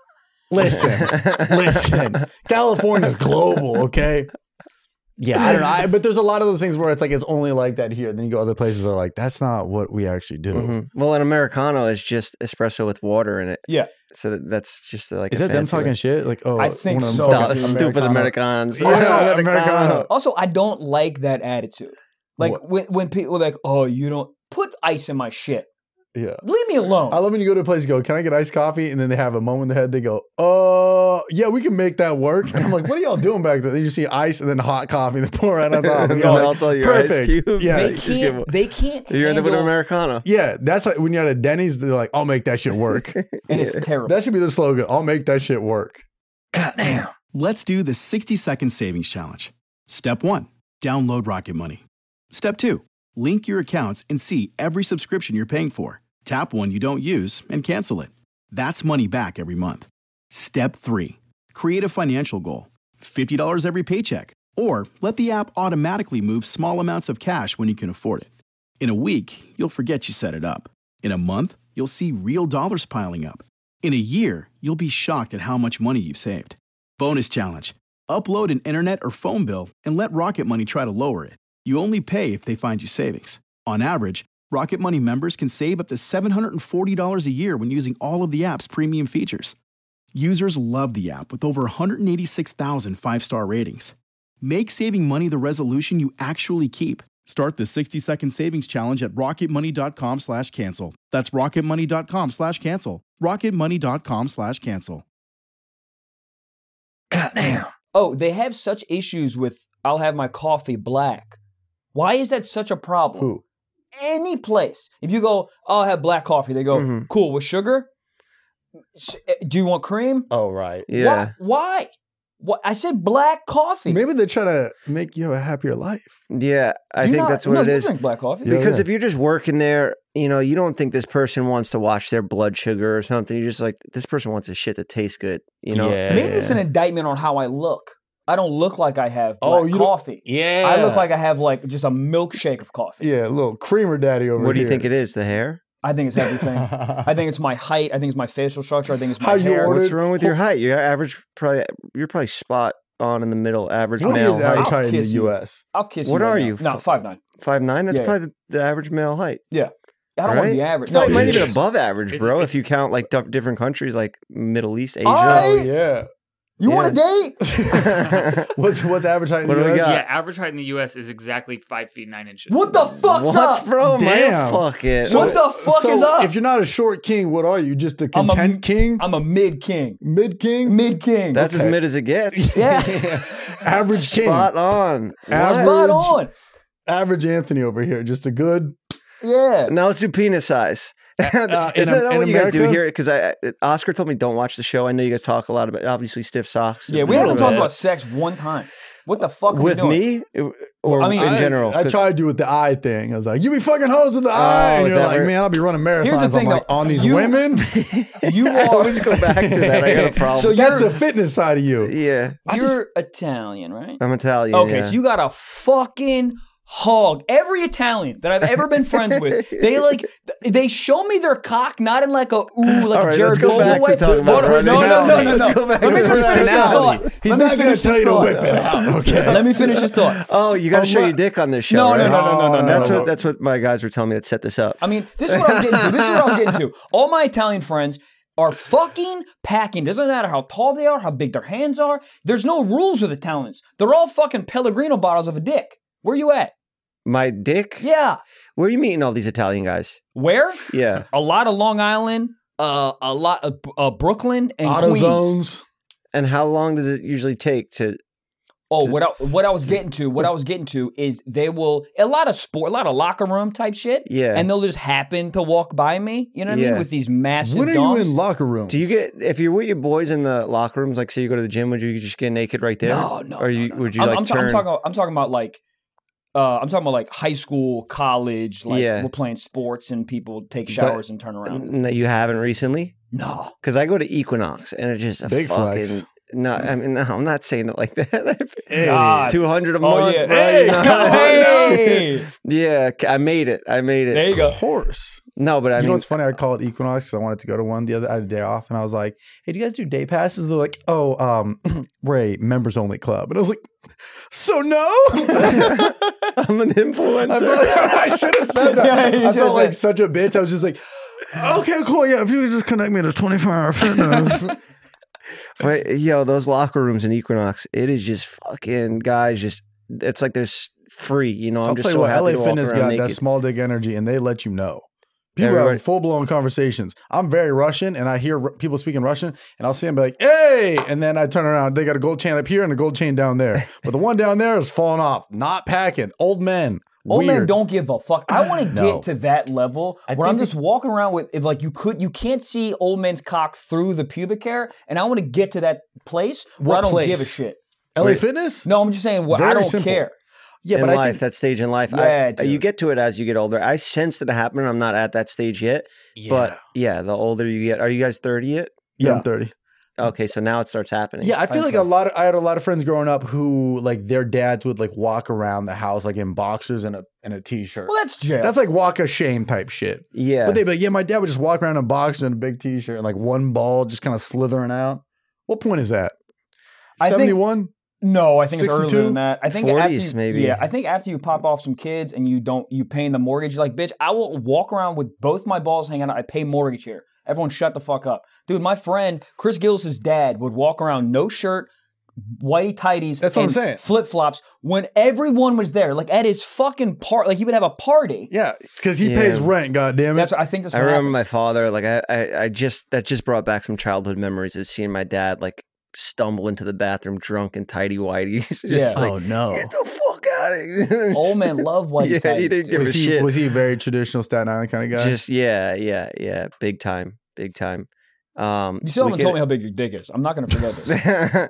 Listen, California's global, okay? Yeah, I don't know. But there's a lot of those things where it's like it's only like that here. Then you go other places that are like, that's not what we actually do. Mm-hmm. Well, an Americano is just espresso with water in it. Yeah. So that's just like Is a that them fancy talking way. shit? Like, oh, I think one of so. them No, fucking Stupid Americano. Americans. Yeah, Americano. Also, I don't like that attitude. Like when people are like, "Oh, you don't put ice in my shit." Yeah. Leave me alone. I love when you go to a place, you go, can I get iced coffee? And then they have a moment in their head, they go, yeah, we can make that work. And I'm like, what are y'all doing back there? Then you see ice and then hot coffee and they pour right on top. And you're No, like, I'll tell you, ice perfect. cube. Yeah. They can't. You end up with an handle- Americano. Yeah, that's like when you're at a Denny's, they're like, I'll make that shit work. and it's terrible. That should be the slogan. I'll make that shit work. Goddamn. Let's do the 60-second savings challenge. Step 1, download Rocket Money. Step 2, link your accounts and see every subscription you're paying for. Tap one you don't use and cancel it. That's money back every month. Step 3, create a financial goal. $50 every paycheck. Or let the app automatically move small amounts of cash when you can afford it. In a week, you'll forget you set it up. In a month, you'll see real dollars piling up. In a year, you'll be shocked at how much money you've saved. Bonus challenge. Upload an internet or phone bill and let Rocket Money try to lower it. You only pay if they find you savings. On average, Rocket Money members can save up to $740 a year when using all of the app's premium features. Users love the app with over 186,000 five-star ratings. Make saving money the resolution you actually keep. Start the 60-second savings challenge at rocketmoney.com/cancel. That's rocketmoney.com/cancel. rocketmoney.com/cancel. Goddamn. Oh, they have such issues with I'll have my coffee black. Why is that such a problem? Who? Any place. If you go, oh, I'll have black coffee, they go, cool, with sugar? Do you want cream? Oh, right. Yeah. Why? What? I said black coffee. Maybe they're trying to make you have a happier life. Yeah, I think that's what it you is. drink black coffee. Yeah. Because if you're just working there, you know, you don't think this person wants to watch their blood sugar or something. You're just like, this person wants a shit that tastes good, you know? Yeah. Maybe it's an indictment on how I look. I don't look like I have black you don't- coffee. Yeah. I look like I have like just a milkshake of coffee. Yeah, a little creamer daddy over here. What do you think it is? The hair? I think it's everything. I think it's my height. I think it's my facial structure. I think it's my How you hair. ordered- What's wrong with your height? You're probably spot on in the middle, average What male is average height. height in the kiss you. U.S.? I'll kiss What you. are right you? now. No, 5'9". 5'9"? That's Yeah. probably the average male height. Yeah. I don't want to Right? be average. No, No, it might bitch. even above average, It's- bro. it's- If you count like different countries like Middle East, Asia. I- Oh, yeah. you Yeah. want to date? What's average height in What the do we U.S.? got? Yeah, average height in the U.S. is exactly 5 feet 9 inches. What the fuck's What, up? bro? Damn. Man, fuck it. What the fuck is up? If you're not a short king, what are you? Just a I'm a- content king? I'm a mid king. Mid king? Mid king. That's Okay. as mid as it gets. yeah. Average king. Spot on. Average- Spot on. Average Anthony over here. Just a good. Yeah. Now let's do penis size. Isn't that in what you guys do America? here? Because Oscar told me don't watch the show. I know you guys talk a lot about obviously stiff socks. Yeah, we haven't talked about sex one time. What the fuck are with we doing? me or I mean, in general. I 'Cause- tried to do with the eye thing. I was like, you be fucking hoes with the eye. And is you're that like, where- man, I'll be running marathons. Here's the thing, I'm like, though. on these You- women? You I are. always go back to that. I got a problem. So That's you're the fitness side of you. yeah, you're Italian, right? I'm Italian. Okay, yeah. so you got a fucking hug every Italian that I've ever been friends with. They show me their cock, not in like a All right, Jared let's go Goldblum back way. to talking about No. personality. Let's go back Let to me finish this personality. thought. He's Let me not going to finish tell this you to thought. whip it out. Okay. Let me finish this thought. Oh, you got to show your dick on this show. No, right? no. That's what my guys were telling me that set this up. I mean, this is what I was getting to. All my Italian friends are fucking packing. Doesn't matter how tall they are, how big their hands are. There's no rules with Italians. They're all fucking Pellegrino bottles of a dick. Where you at? My dick? Yeah. Where are you meeting all these Italian guys? Where? Yeah. A lot of Long Island, a lot of Brooklyn and Auto Queens. zones. And how long does it usually take to? What I was getting to is they will a lot of locker room type shit. Yeah. And they'll just happen to walk by me. You know what I Yeah. mean? With these massive When are dongs. you in locker rooms? Do you get if you're with your boys in the locker rooms? Like, say you go to the gym, would you just get naked right there? No. Or would you I'm turn? talking about like high school, college. Like Yeah. we're playing sports and people take showers and turn around. No, you haven't recently. No. Because I go to Equinox and it's just a Big fucking. flex. No, I mean, no, I'm not saying it like that. God. 200 a Oh month. yeah. bro, Hey, you know? hey. Yeah, I made it. There you go. Of course. No, but I You know mean, what's funny? I call it Equinox because I wanted to go to one the other. I had a day off, and I was like, "Hey, do you guys do day passes?" They're like, "Oh, we're a members only club," and I was like, "So no." I'm an influencer. I should have said that. Yeah, you I should've felt like said. such a bitch. I was just like, "Okay, cool. Yeah, if you could just connect me to 24-hour fitness." But, yo, those locker rooms in Equinox, it is just fucking guys. Just it's like there's free. You know, I'm I'll just tell you so what, happy LA to walk Fitness around got naked. that small dick energy, and they let you know. People are Everybody- having full blown conversations. I'm very Russian, and I hear people speaking Russian, and I'll see them be like, "Hey!" And then I turn around, they got a gold chain up here and a gold chain down there, but the one down there is falling off, not packing. Old men. Old men Weird. don't give a fuck. I want to No. get to that level where I'm just walking around with, if like you can't see old men's cock through the pubic hair, and I want to get to that place where What I don't place? give a shit. LA Fitness? No, I'm just saying I Very don't simple. care. Yeah, in but I life, think that stage in life. Yeah, you dude. get to it as you get older. I sense that happening. I'm not at that stage yet. But yeah, the older you get, are you guys 30 yet? yeah, I'm 30. Okay, so now it starts happening. Yeah, I feel like I had a lot of friends growing up who like their dads would like walk around the house like in boxers and a t-shirt. Well, that's jail. That's like walk of shame type shit. Yeah. But they'd be like, yeah, my dad would just walk around in boxers and a big t-shirt and like one ball just kind of slithering out. What point is that? I think- 71? No, I think it's 62? earlier than that. I think 40s after you, maybe. Yeah, I think after you pop off some kids and you paying the mortgage, like, bitch, I will walk around with both my balls hanging out. I pay mortgage here. Everyone shut the fuck up. Dude, my friend, Chris Gillis' dad, would walk around no shirt, whitey tighties, That's what I'm and saying. flip-flops when everyone was there. Like at his fucking party, like he would have a party. Yeah, because he Yeah. pays rent, goddammit. That's I think that's I what remember happened. my father, like I just brought back some childhood memories of seeing my dad like stumble into the bathroom drunk and tighty whities. Just Yeah. like, Oh no. get the fuck out of here. Old men love whitey Yeah, tighties. he didn't give a Was he, shit. was he a very traditional Staten Island kind of guy? Just yeah, big time. You still haven't told me how big your dick is. I'm not going to forget this.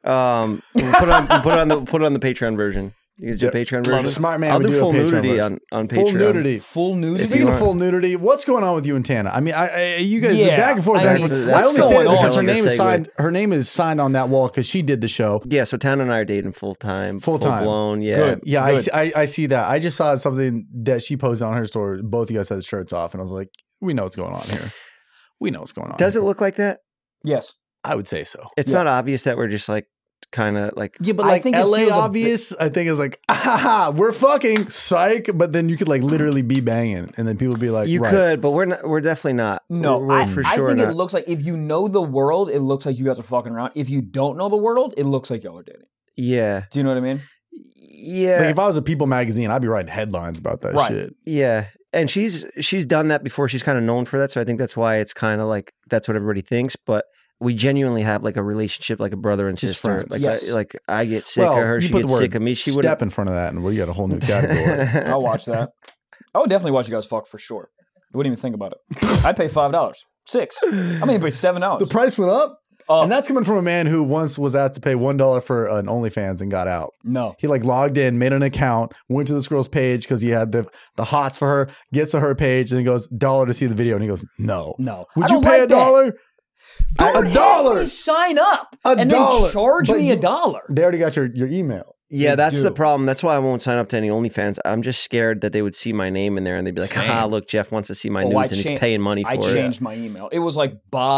We'll put on the Patreon version. You guys do Yep. Patreon Love version. it. Smart man I'll would do do a full Patreon nudity version. on Patreon. Full nudity. Full news. Speaking you of want- full nudity, what's going on with you and Tana? I mean, you guys Yeah, back and forth, I back mean, and forth. what's I only going say that on? because her name is Segue. signed. Her name is signed on that wall because she did the show. Yeah, so Tana and I are dating full time. Full-time. blown. Yeah. Good. Yeah, Good. I see that. I just saw something that she posted on her story. Both of you guys had the shirts off, and I was like, we know what's going on here. We know what's going on. Does it here. look like that? Yes. I would say so. It's Yeah. not obvious that we're just like kind of like Yeah, but I like think it LA feels a obvious, I think is like, ah, we're fucking psych. But then you could like literally be banging, and then people would be like, you right. could, but we're not. We're definitely not. No, we're I for think sure it not. looks like if you know the world, it looks like you guys are fucking around. If you don't know the world, it looks like y'all are dating. Yeah, Do you know what I mean? yeah, Like if I was a People magazine, I'd be writing headlines about that Right. shit. yeah. And she's done that before. She's kind of known for that, so I think that's why it's kind of like that's what everybody thinks. But we genuinely have like a relationship, like a brother and Just sister. friends. Like Yes. I get sick of her. you She put gets the word sick of me. She would step in front of that, and we got a whole new category. I'll watch that. I would definitely watch you guys fuck for sure. I wouldn't even think about it. I'd pay $5, $6. I mean, pay $7. The price went up, Oh. and that's coming from a man who once was asked to pay $1 for an OnlyFans and got out. No. He like logged in, made an account, went to this girl's page because he had the hots for her, gets to her page, and he goes, $1 to see the video. And he goes, no. No. Would I you don't pay like $1? Don't $1. have me sign up $1. and then charge But me you- $1. They already got your email. Yeah, They that's the do. problem. That's why I won't sign up to any OnlyFans. I'm just scared that they would see my name in there and they'd be like, Same. look, Jeff wants to see my Oh, nudes I and cha- he's paying money for I it. changed my email. It was like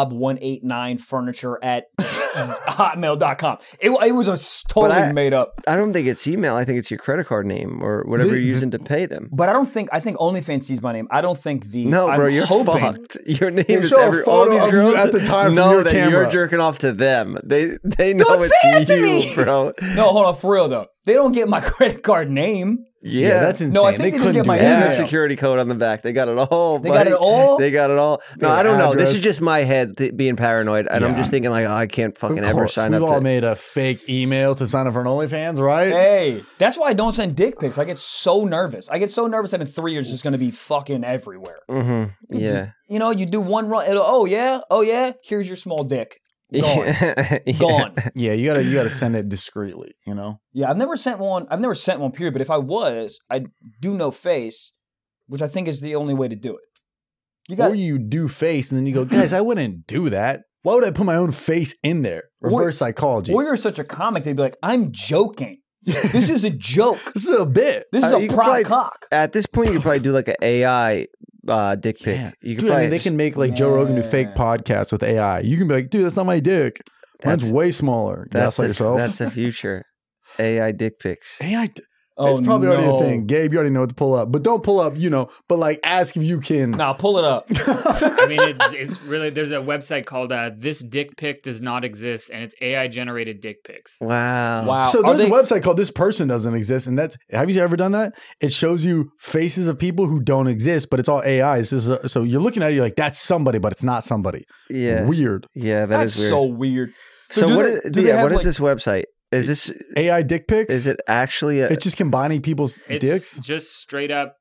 bob189furniture@hotmail.com. It was a totally made up. I don't think it's email. I think it's your credit card name or whatever you're using to pay them. But I think OnlyFans sees my name. I don't think the No, bro, I'm you're hoping, fucked. Your name is show a all photo these of you girls at the time from know your that camera. you're jerking off to them. They know Don't it's say it to you, me. bro. No, hold on, for real though. They don't get my credit card name. Yeah, that's insane. No, I think they just couldn't get do my that. And the email. security code on the back. They got it all. They got buddy. it all? They got it all. No, Their I don't know. This address. is just my head being paranoid, and I'm just thinking like, oh, I can't fucking Of ever course, sign we've up. all To... made a fake email to sign up for an OnlyFans, right? Hey, that's why I don't send dick pics. I get so nervous. I get so nervous that in 3 years it's going to be fucking everywhere. Mm-hmm. Yeah. You know, you do one run. Oh yeah. Here's your small dick. Gone. Yeah. Gone. Yeah, you gotta send it discreetly, you know? Yeah, I've never sent one. Period. But if I was, I do no face, which I think is the only way to do it. You got Or you do face and then you go, guys, I wouldn't do that. Why would I put my own face in there? Reverse psychology. Or you're such a comic, they'd be like, I'm joking. This is a joke. This is a bit. This is You a could prop probably- cock. At this point, you could probably do like an AI dick pic. Yeah. You could Dude, I probably mean, they can make like Joe Rogan do fake Yeah. podcasts with AI. You can be like, dude, that's not my dick. Mine's That's- way smaller. Gaslight yourself. That's the future. AI dick pics. AI. Oh, It's probably already no. a thing. Gabe, you already know what to pull up. But don't pull up, but like ask if you can. Nah, pull it up. I mean, it's really, there's a website called This Dick Pic Does Not Exist, and it's AI generated dick pics. Wow. Wow. So Are there's they- a website called This Person Doesn't Exist, and have you ever done that? It shows you faces of people who don't exist, but it's all AI. So you're looking at it, you're like, that's somebody, but it's not somebody. Yeah. Weird. Yeah, That's weird. so weird. So do what they- is, do they have, what is like- this website? Is this AI dick pics? is it actually a It's just combining people's It's dicks. just straight up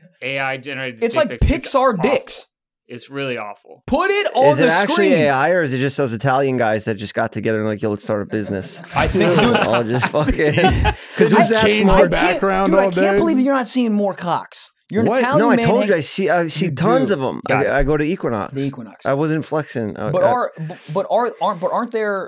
AI generated It's dick like pics. Pixar It's dicks. awful. It's really awful. Put it on is the it actually screen. AI or is it just those Italian guys that just got together and like, yo, let's start a business? I think, dude, All just fucking Because I who's that can't- smart I can't- background dude, all I can't day? believe you're not seeing more cocks. You're an What? Italian No, I man. told you I see You tons do. of them. Got it. I go to Equinox. The Equinox. I wasn't flexing. But aren't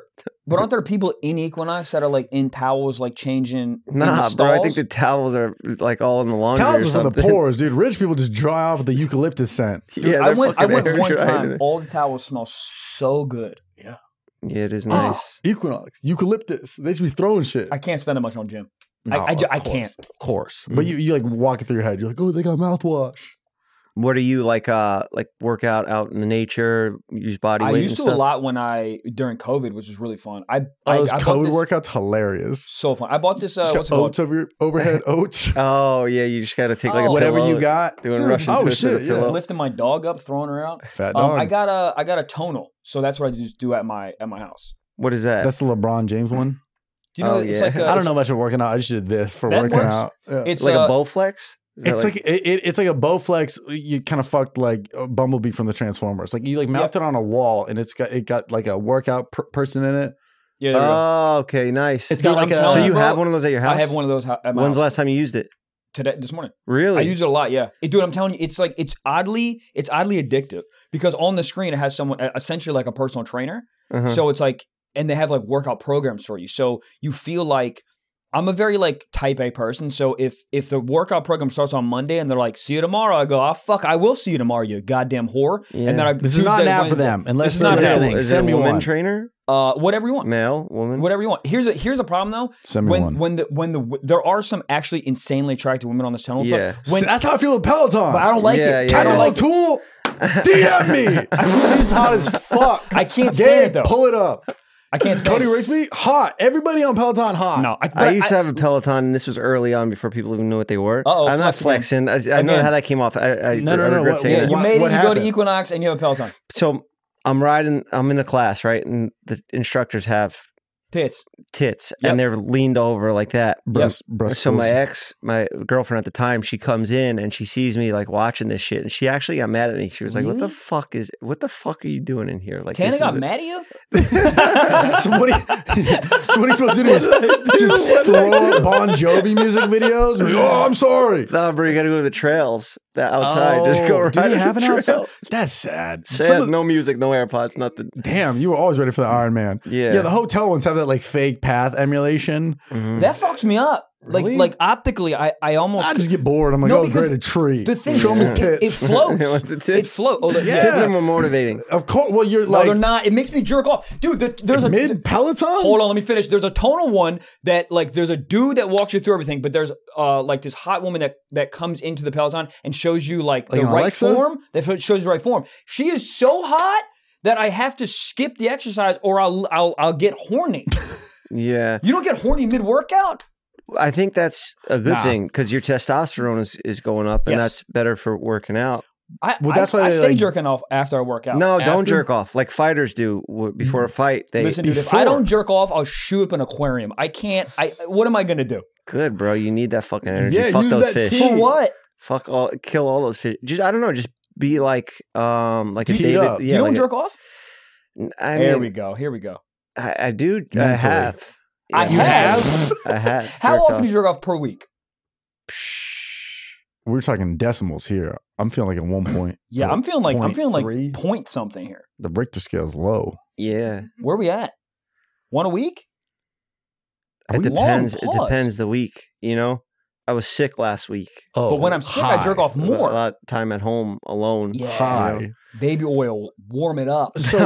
there people in Equinox that are like in towels, like changing? in the Nah, bro. I think stalls? the towels are like all in the laundry. Towels or are for the something. poors, dude. Rich people just dry off with the eucalyptus scent. Yeah, I they're went fucking air one dried. time. All the towels smell so good. Yeah, it is Oh, nice. Equinox, eucalyptus. They should be throwing shit. I can't spend that much on gym. No, I of can't. Of course. But you like walk it through your head. You're like, oh, they got mouthwash. What are you like work out in the nature, use body I weight used to and a stuff? lot during COVID, which was really fun. Those I bought code this- workouts, hilarious. So fun. I bought this. Just What's got it oats called? over your overhead oats. Oh yeah, you just got to take like a Whatever pillow, you got. doing Dude, Russian oh, twist with shit, a yeah. pillow. Lifting my dog up, throwing her out. Fat dog. I got a tonal, so that's what I just do at my house. What is that? That's the LeBron James one. Do you know? Oh, It's yeah. like I don't know much about working out. I just did this for That working works. out. Yeah. It's like a Bowflex. Is that It's like it's like a Bowflex. You kind of fucked like a Bumblebee from the Transformers. Like you like mount it on a wall, and it got like a workout person in it. Yeah. there we go. Oh, okay, nice. It's got Dude, like I'm a. telling so you, you bro, have one of those at your house? I have one of those at my When's the house. last time you used it? This morning. Really? I use it a lot. Yeah, dude, I'm telling you, it's oddly addictive because on the screen it has someone essentially like a personal trainer. Uh-huh. So it's like, and they have like workout programs for you. So you feel like I'm a very like type A person. So if the workout program starts on Monday and they're like, see you tomorrow, I go, oh fuck, I will see you tomorrow, you goddamn whore. Yeah. And then I This is not an Tuesday, app for Wednesday- them unless This is they're not an app. listening. Is it Send a me woman one. trainer? Whatever you want. Male, woman? Whatever you want. Here's the problem though. Send me one. When there are some actually insanely attractive women on this channel. Yeah. When, That's how I feel with Peloton. but I don't like Yeah, it. yeah, I don't Kendall like it. Tool, DM me. He's hot as fuck. I can't stand Gabe, it though. pull it up. I can't stand Cody it. Rigsby, hot. Everybody on Peloton, hot. No, I used to have a Peloton, and this was early on before people even knew what they were. Uh-oh, I'm not flex again. flexing. I know Again. how that came off. I No, regret what- saying Yeah, that. you made it. What You go happened? to Equinox and you have a Peloton. So I'm in a class, right? And the instructors have Tits. tits, Yep. and they're leaned over like that. Breast So my schools. my girlfriend at the time, she comes in and she sees me like watching this shit, and she actually got mad at me. She was like, Really? what the fuck are you doing in here? Like, Tana this got is a- mad at you? So what he's supposed to do is just throw up Bon Jovi music videos. Like, oh, I'm sorry. No, bro, you gotta go to the trails, the outside. Just go right. Do they on have the an outside? trail. That's sad. Sad, Some of- no music, no AirPods, nothing. Damn, you were always ready for the Iron Man. Yeah. Yeah, the hotel ones have have that like fake path emulation. That fucks me up. Really? Like optically, I almost I just get bored. I'm like, No, oh, because great, a tree. the thing Show is, me it tits. floats. The tits. It floats. Oh, Yeah. Tits are more motivating. Of course. Well, you're no, like they're not. It makes me jerk off, dude. There's a mid Peloton. Hold on, let me finish. There's a tonal one that like there's a dude that walks you through everything, but there's like this hot woman that comes into the Peloton and shows you like the Like right Alexa? form. That shows the right form. She is so hot that I have to skip the exercise or I'll get horny. Yeah. You don't get horny mid workout? I think that's a good Nah. thing because your testosterone is going up and Yes. that's better for working out. Well, that's why I they, stay like- jerking off after I work out. No, don't After- jerk off like fighters do before a fight. They Listen, dude, if before- I don't jerk off, I'll shoot up an aquarium. I can't. What am I gonna do? good, bro. You need that fucking energy. Yeah, Fuck use those that fish. key. For what? Kill all those fish. Just I don't know. Just be like a Teed David. up. Yeah, you don't like jerk off? I Here mean, we go. Here we go. I do. I Mentally. have. I Yeah. have. I have. How jerked often off. do you jerk off per week? We're talking decimals here. I'm feeling like at 1 point. Yeah, I'm feeling like 0.3. point something here. The Richter scale is low. Yeah. Where we at? One a week? It Long depends. It pause. depends the week. You know, I was sick last week. Oh, But when I'm sick, I jerk off A more. lot of time at home alone. Yeah. high. Baby oil, warm it up. So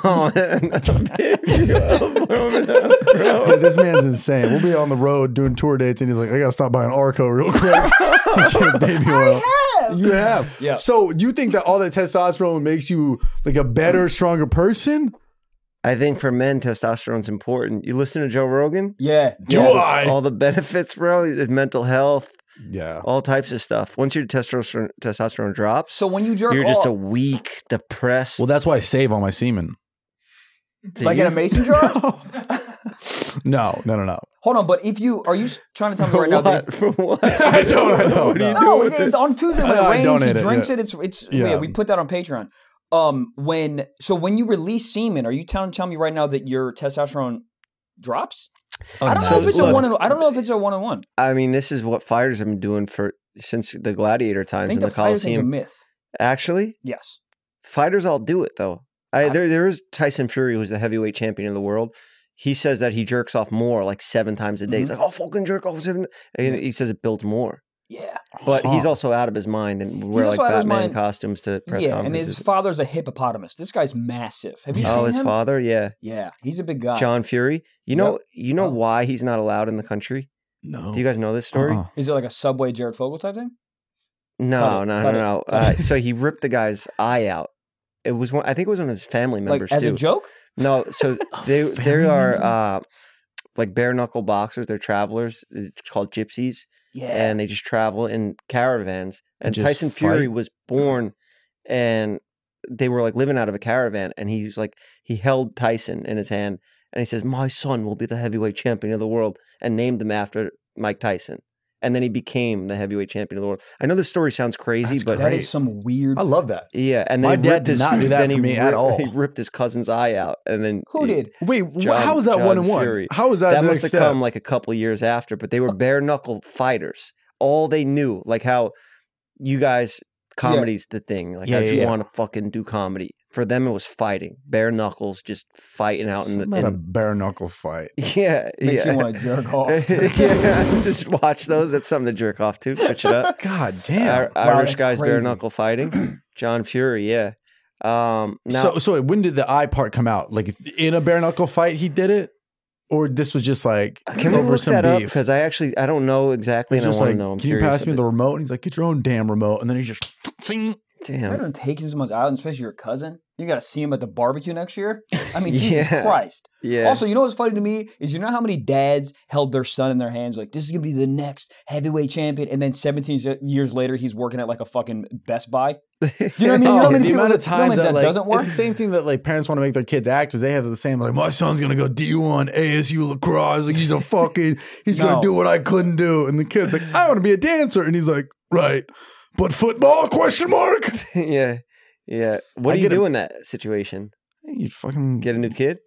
So this man's insane. We'll be on the road doing tour dates, and he's like, "I gotta stop by an Arco real quick." Baby oil. You have. Yeah. So do you think that all that testosterone makes you like a better, stronger person? I think for men, testosterone's important. You listen to Joe Rogan? Yeah. Do yeah. I? All the benefits, bro. The mental health, Yeah. all types of stuff. Once your testosterone drops, So when you jerk you're off, just a weak, depressed. Well, that's why I save all my semen. like in a mason jar? No. Hold on, but if you, are you trying to tell me right now that What? For what? I don't. What are you no, doing with it? on Tuesday when I it rains, he donate it, drinks yeah. it. It's Yeah. we put that on Patreon. When you release semen, are you telling me right now that your testosterone drops? I don't know So if it's look, a one. I don't know if it's a one-on-one. I mean, this is what fighters have been doing since the gladiator I times think in the the fighter thing's a Coliseum. myth. Actually, Yes. fighters all do it though. There is Tyson Fury, who's the heavyweight champion of the world. He says that he jerks off more, like 7 times a day. He's like, "Oh, fucking jerk off 7." And he says it builds more. Yeah. But he's also out of his mind and wear like also out of his Batman mind. costumes to press Yeah, and conferences. his father's a hippopotamus. This guy's massive. Have you seen Oh, his him? father, yeah, Yeah, he's a big guy. John Fury. You know Oh. why he's not allowed in the country? No. Do you guys know this story? Uh-uh. Is it like a Subway Jared Fogle type thing? No, Cut it, no, cut no, it, no. cut it. So he ripped the guy's eye out. It was one. I think it was one of his family members Like as too. a joke? No, so they family are like bare knuckle boxers. They're travelers. It's called gypsies, Yeah. and they just travel in caravans. And just Tyson Fury fight? was born, and they were like living out of a caravan. And he's like, he held Tyson in his hand, and he says, "My son will be the heavyweight champion of the world," and named him after Mike Tyson. And then he became the heavyweight champion of the world. I know this story sounds crazy, That's but that great. is some weird. I love that. yeah, and then My he dad ripped did his, not do that then for he me at ripped- all. He ripped his cousin's eye out, and then Who did? Wait, John- how is that John 1-1? Fury. How is that? That the must next have step? come like a couple years after, but they were bare knuckle fighters. All they knew, like how you guys comedy's the thing. Like I just Yeah. want to fucking do comedy. For them, it was fighting, bare knuckles, just fighting out in It's the. not a bare knuckle fight. Yeah, Makes yeah. you want to jerk off. Yeah, just watch those. That's something to jerk off to. Switch it up. God damn. Irish that's guys bare crazy. knuckle fighting. John Fury, yeah. Now, So wait, when did the eye part come out? Like in a bare knuckle fight, he did it, or this was just like can we over look some that up? beef? Because I don't know exactly, He's and I just want like, to know. I'm can you curious pass of me it. the remote? And he's like, get your own damn remote. And then he just, zing. That Damn. doesn't take as much out, and especially your cousin. You got to see him at the barbecue next year. I mean, Jesus Yeah. Christ. Yeah. Also, you know what's funny to me is you know how many dads held their son in their hands like this is gonna be the next heavyweight champion, and then 17 years later he's working at like a fucking Best Buy. You know what I mean? You know how Oh, many the people amount of you know how many times that like doesn't work. it's the same thing that like parents want to make their kids actors. They have the same like my son's gonna go D1 ASU lacrosse. Like he's a fucking he's No. gonna do what I couldn't do. And the kid's like, I want to be a dancer. And he's like, right, but football? Question mark. Yeah. Yeah. What I do you get do a- in that situation? You fucking Get a new kid?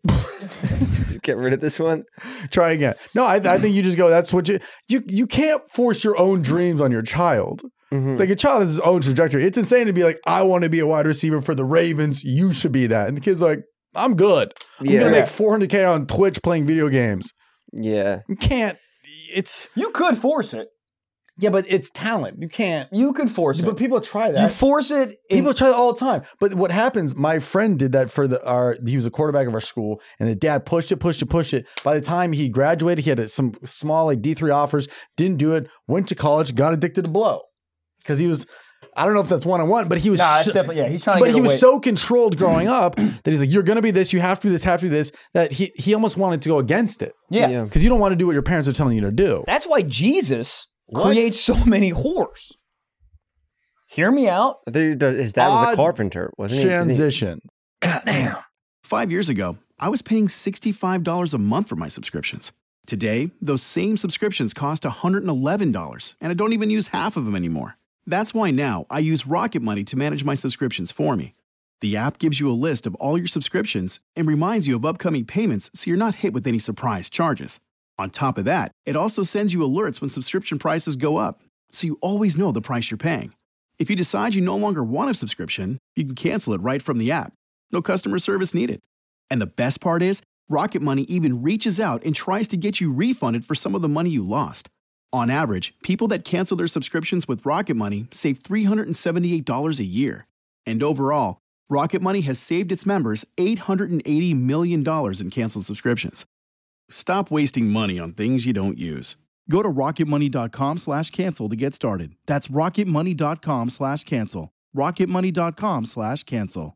Get rid of this one? try again. No, I think you just go. That's what you can't force your own dreams on your child. Mhm. Like a child has his own trajectory. It's insane to be like, I want to be a wide receiver for the Ravens. You should be that. And the kid's like, I'm good. I'm Yeah. gonna make $400K on Twitch playing video games. Yeah. You can't. It's You could force it. yeah, but it's talent. You can't. You could force it. But people try that. You force it. People try that all the time. But what happens, my friend did that for he was a quarterback of our school, and the dad pushed it. By the time he graduated, he had some small like D3 offers, didn't do it, went to college, got addicted to blow. Because he was, I don't know if that's one-on-one, but he was Nah, that's definitely, yeah, he's trying to but get he away. was so controlled growing up that he's like, you're gonna be this, you have to do this, that he almost wanted to go against it. Yeah. Because you don't want to do what your parents are telling you to do. That's why Jesus What? creates so many whores. Hear me out. His dad was Odd a carpenter, wasn't he? Didn't he? Transition. 5 years ago, I was paying $65 a month for my subscriptions. Today, those same subscriptions cost $111, and I don't even use half of them anymore. That's why now I use Rocket Money to manage my subscriptions for me. The app gives you a list of all your subscriptions and reminds you of upcoming payments so you're not hit with any surprise charges. On top of that, it also sends you alerts when subscription prices go up, so you always know the price you're paying. If you decide you no longer want a subscription, you can cancel it right from the app. No customer service needed. And the best part is, Rocket Money even reaches out and tries to get you refunded for some of the money you lost. On average, people that cancel their subscriptions with Rocket Money save $378 a year. And overall, Rocket Money has saved its members $880 million in canceled subscriptions. Stop wasting money on things you don't use. Go to rocketmoney.com/cancel to get started. That's rocketmoney.com/cancel. rocketmoney.com/cancel.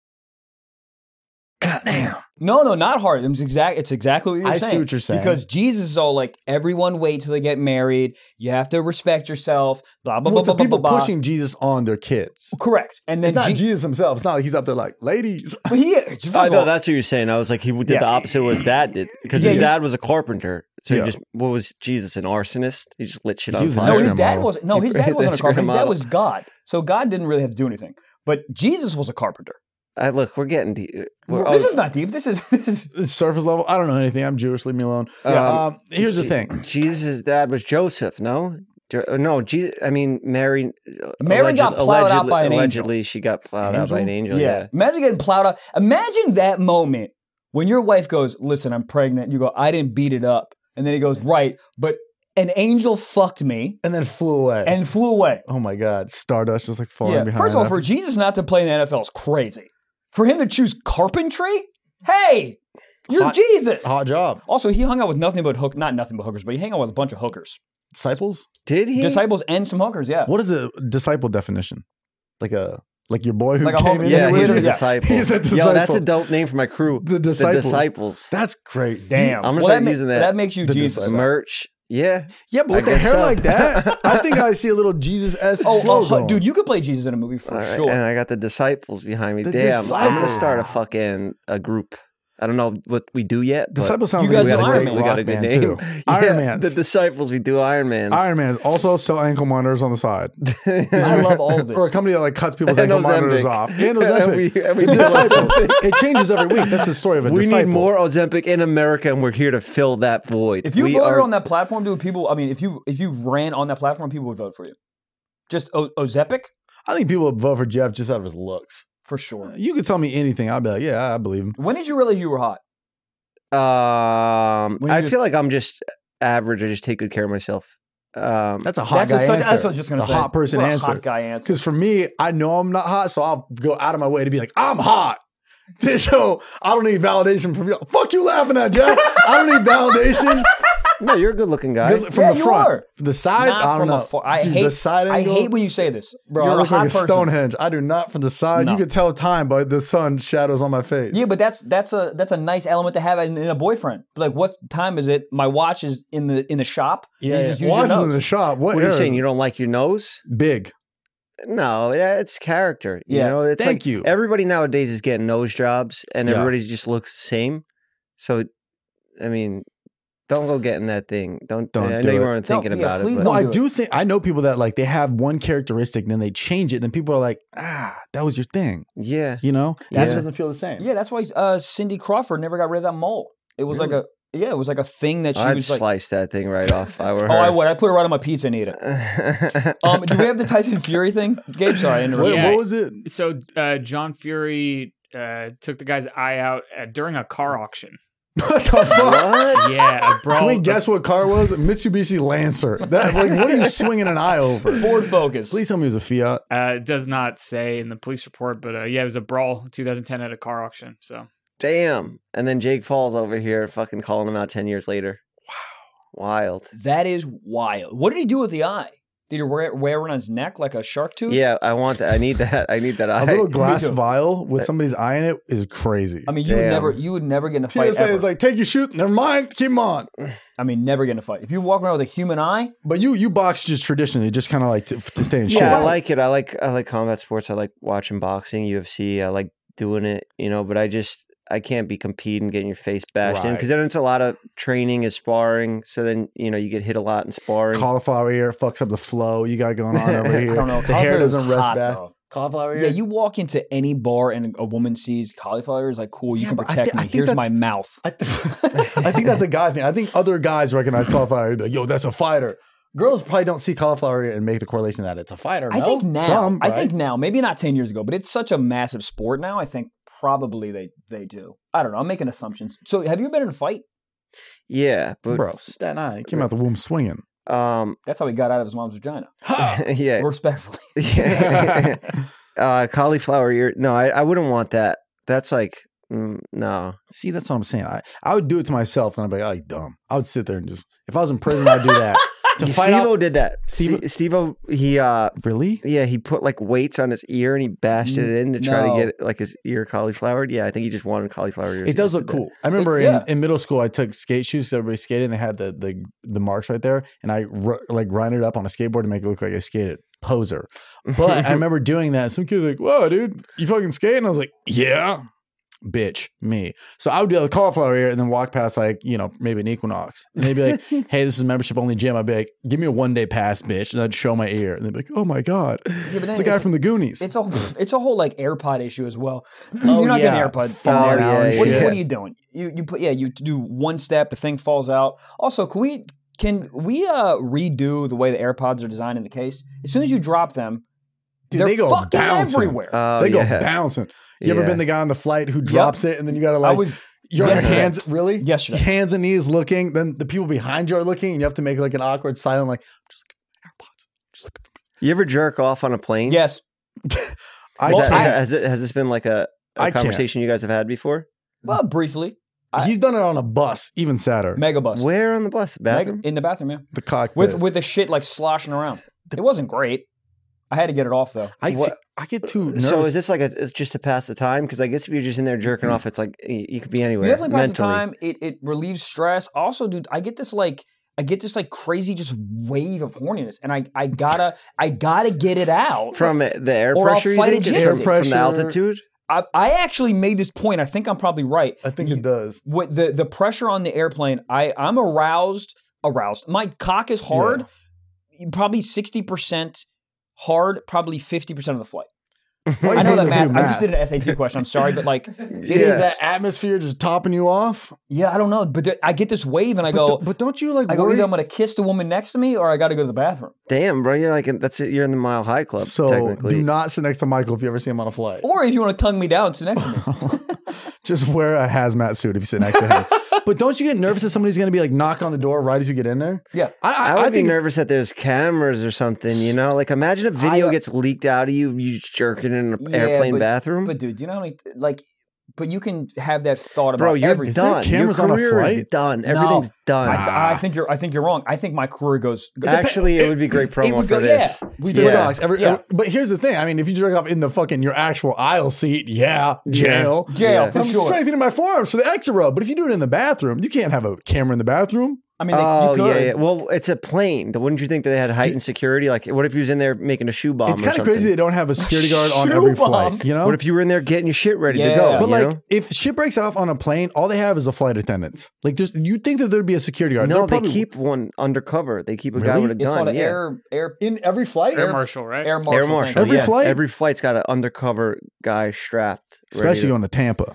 No, not hard. It's exactly what you're saying. I see what you're saying. Because Jesus is all like, everyone wait till they get married. You have to respect yourself. Blah blah Well, blah the blah people blah. pushing Jesus on their kids. Correct. And then It's not Jesus himself. It's not like he's up there like, ladies. But first I of know all, that's what you're saying. I was like, he did Yeah. the opposite of what his dad did because Yeah, his yeah. dad was a carpenter. So Yeah. he just, what was Jesus, an arsonist? He just lit shit He on was an fire. no, Instagram his dad model. wasn't. No, his dad His wasn't a Instagram carpenter. His dad model. was God. So God didn't really have to do anything. But Jesus was a carpenter. Look, we're getting deep. This is not deep. This is It's surface level. I don't know anything. I'm Jewish. Leave me alone. Here's the thing. Jesus' dad was Joseph, no? No, Jesus. I mean, Mary. Mary got plowed out by an angel. Allegedly, she got plowed out by an angel. Yeah. Imagine getting plowed out. Imagine that moment when your wife goes, "Listen, I'm pregnant." You go, "I didn't beat it up," and then he goes, "Right, but an angel fucked me And then flew away. and flew away." oh my God. Stardust just like falling behind. First of all, her. for Jesus not to play in the NFL is crazy. For him to choose carpentry, hey, you're Hot- Jesus. hot job. Also, he hung out with nothing but not nothing but hookers, but he hung out with a bunch of hookers, Disciples? Did he? disciples, and some hookers. Yeah, What is a disciple definition? Like your boy who Like a came homie. in? Yeah, with he's you? a disciple. He's a Yo, that's disciple. a dope name for my crew. The Disciples. Disciples. That's great. damn. I'm gonna Well, start that using that. That makes you The Jesus. disciple. Merch. Yeah. Yeah, but I with the guess hair so. like that, I think I see a little Jesus-esque flow going. Dude, you could play Jesus in a movie for All right, sure. And I got the disciples behind me. The Damn, I'm gonna disciples. start a group. I don't know what we do yet. but Disciple sounds You like guys we do got a Iron great Man. we got a rock good band name. too. Iron Man's. The disciples. We do Iron Man's. Iron Man's also sell ankle monitors on the side. I love all of this. Or a company that like cuts people's And ankle monitors Ozempic. off. And Ozempic. And we The do disciples. Ozempic. It changes every week. That's the story of a We disciple. need more Ozempic in America, and we're here to fill that void. If you we voted are, on that platform, dude, people. I mean, if you ran on that platform, people would vote for you. Just Ozepic I think people would vote for Jeff just out of his looks. for sure. You could tell me anything. I'd be like, yeah, I believe him. When did you realize you were hot? When you I just- feel like I'm just average. I just take good care of myself. That's a hot That's guy a such, answer. that's what I was just gonna It's say. a hot person What a answer. hot guy answer. Because for me, I know I'm not hot, so I'll go out of my way to be like, I'm hot. So I don't need validation from you. Fuck you laughing at, Jeff. I don't need validation. No, you're a good-looking guy. From Yeah, the you front. are. From the side, Not I don't from know. afar. I Dude, hate. the side I angle. hate when you say this, Bro, You're I a look hot like a person. Stonehenge. I do not from the side. No. You can tell time by the sun shadows on my face. Yeah, but that's a nice element to have in a boyfriend. Like, what time is it? My watch is in the shop. yeah, You just use your watches nose. in the shop. What, What are you era? saying? You don't like your nose? Big. No, it's character. You Yeah. know, it's Thank like you. everybody nowadays is getting nose jobs, and Yeah. everybody just looks the same. So, I mean, don't go getting that thing. Don't I do know you it. weren't thinking Don't- yeah, about it, please but No, I do it. do think I know people that like they have one characteristic, then they change it, then people are like, that was your thing. yeah, You know? That Yeah. doesn't feel the same. Yeah, that's why Cindy Crawford never got rid of that mole. It was like it was like a thing that she I'd was like. slice that thing right off. If I were Oh, I her. would. I put it right on my pizza and eat it. Do we have the Tyson Fury thing, Gabe? Sorry, I interrupted. What, Yeah. what was it? So John Fury took the guy's eye out during a car auction. What the fuck? Yeah, a brawl. Can we guess what car it was? Mitsubishi Lancer. That, like, what are you swinging an eye over? Ford Focus. Please tell me it was a Fiat. It does not say in the police report, but yeah, it was a brawl in 2010 at a car auction. So Damn. And then Jake Paul's over here fucking calling him out 10 years later. Wow. Wild. That is wild. What did he do with the eye? Did he wear it on his neck like a shark tooth? Yeah, I want that. I need that. I need that eye. A little glass vial with somebody's eye in it is crazy. I mean, Damn. you would never get in a fight TSA ever. is like, take your shoot. Never mind. Keep 'em on. I mean, never get in a fight. If you walk around with a human eye, But you box just traditionally, just kind of like to stay in shape. Yeah, I like it. I like combat sports. I like watching boxing, UFC. I like doing it, but I can't be competing, getting your face bashed in, Right. because then it's a lot of training and sparring. So then, you get hit a lot in sparring. Cauliflower ear fucks up the flow you got going on over here. I don't know. The hair Cauliflower is doesn't rest hot, back. though. Cauliflower ear? yeah, you walk into any bar and a woman sees cauliflower is like, cool, you Yeah, can but I protect thi- I me. think Here's that's- my mouth. I think that's a guy thing. I think other guys recognize cauliflower ear. Like, yo, that's a fighter. Girls probably don't see cauliflower ear and make the correlation that it's a fighter. I No? think now. Some, I right? think now. Maybe not 10 years ago, but it's such a massive sport now. I think probably they do. I don't know. I'm making assumptions. So, have you been in a fight? Yeah, but Bro, Staten Island came out the womb swinging. That's how he got out of his mom's vagina. yeah, Respectfully. cauliflower ear. No, I wouldn't want that. That's like no. See, that's what I'm saying. I would do it to myself, and I'd be like, dumb. I would sit there and just, if I was in prison, I'd do that. To fight Steve-O out, did that. Steve- Steve-O, he really? yeah, he put like weights on his ear and he bashed it in to try No. to get like his ear cauliflowered. Yeah, I think he just wanted cauliflower ears. It does look cool. I remember yeah. in middle school, I took skate shoes. So everybody skated, and they had the marks right there, and I like grinded it up on a skateboard to make it look like I skated. Poser. But I remember doing that. Some kid's like, "Whoa, dude, you fucking skate?" And I was like, "Yeah." Bitch, me. So I would do the cauliflower ear and then walk past maybe an Equinox. And they'd be like, hey, this is a membership only gym. I'd be like, give me a 1 day pass, bitch. And I'd show my ear. And they'd be like, oh my God. It's a guy from the Goonies. It's a whole like AirPod issue as well. Oh, You're not yeah. getting AirPod Falling in there. out and What shit. are you doing? You do one step, the thing falls out. Also, can we redo the way the AirPods are designed in the case? As soon as you drop them, Dude, they're they go fucking bouncing. everywhere. They go yeah. bouncing. You ever Yeah. been the guy on the flight who drops it and then you got to I like, was you're on your yesterday. hands, really? Yesterday. Hands and knees looking. Then the people behind you are looking and you have to make like an awkward silent, like, just look at my AirPods. Just look at You ever jerk off on a plane? Yes. I, Is that- I- has this been like a I can't. conversation you guys have had before? Well, briefly. He's done it on a bus, even sadder. Megabus. Where on the bus? Bathroom? In the bathroom, yeah. The cockpit. With the shit like sloshing around. It wasn't great. I had to get it off though. I get too nervous. So is this like it's just to pass the time? Because I guess if you're just in there jerking off, it's like you could be anywhere. You definitely pass the mentally. time. It relieves stress. Also, dude, I get this like crazy just wave of horniness, and I gotta get it out From the air Or I'll pressure, you fight think? a It's gypsy. from Pressure. the altitude? I actually made this point. I think I'm probably right. I think it does. With the pressure on the airplane, I'm aroused. My cock is hard. Probably 60% hard. Probably 50% of the flight. Why I know you that make us do math. I just did an SAT question. I'm sorry, but like, That atmosphere just topping you off. yeah, I don't know. But I get this wave, and I go, But don't you like I go, worry? either I'm gonna kiss the woman next to me, or I got to go to the bathroom. Damn, bro, you're like that's it. You're in the Mile High Club. So technically, do not sit next to Michael if you ever see him on a flight. Or if you want to tongue me down, sit next to me. Just wear a hazmat suit if you sit next to him. But don't you get nervous that somebody's going to be like knock on the door right as you get in there? Yeah. I would be think nervous that there's cameers or something. Like imagine a video gets leaked out of you just jerking in an airplane bathroom. But dude, do you know how many but you can have that thought about Bro, you're everything. done. cameras Your on a career is flight? done. No. Everything's done. I think you're wrong. I think my career goes. Actually, it would be great promo would for go- this. yeah. We Still do. sucks. Yeah. But here's the thing. I mean, if you jerk off in the fucking your actual aisle seat, jail. Jail, Yeah. for I'm sure. strengthening my forearms for the extra rub. But if you do it in the bathroom, you can't have a camera in the bathroom. I mean, Oh, you could. yeah. Well, it's a plane. Wouldn't you think that they had heightened security? Like, what if he was in there making a shoe bomb? It's kind of crazy they don't have a security guard on Shoe every bomb. flight. You know? What if you were in there getting your shit ready to Yeah. go? But you like, know? if shit breaks off on a plane, all they have is a flight attendant. Like, just you'd think that there'd be a security guard. No, They're they probably- keep one undercover. They keep a guy Really? with a It's gun. called an yeah. air in every flight, Air marshal, right? air marshal. Air thing. marshal. Every yeah. flight? Every flight's got an undercover guy strapped. especially ready going to Tampa.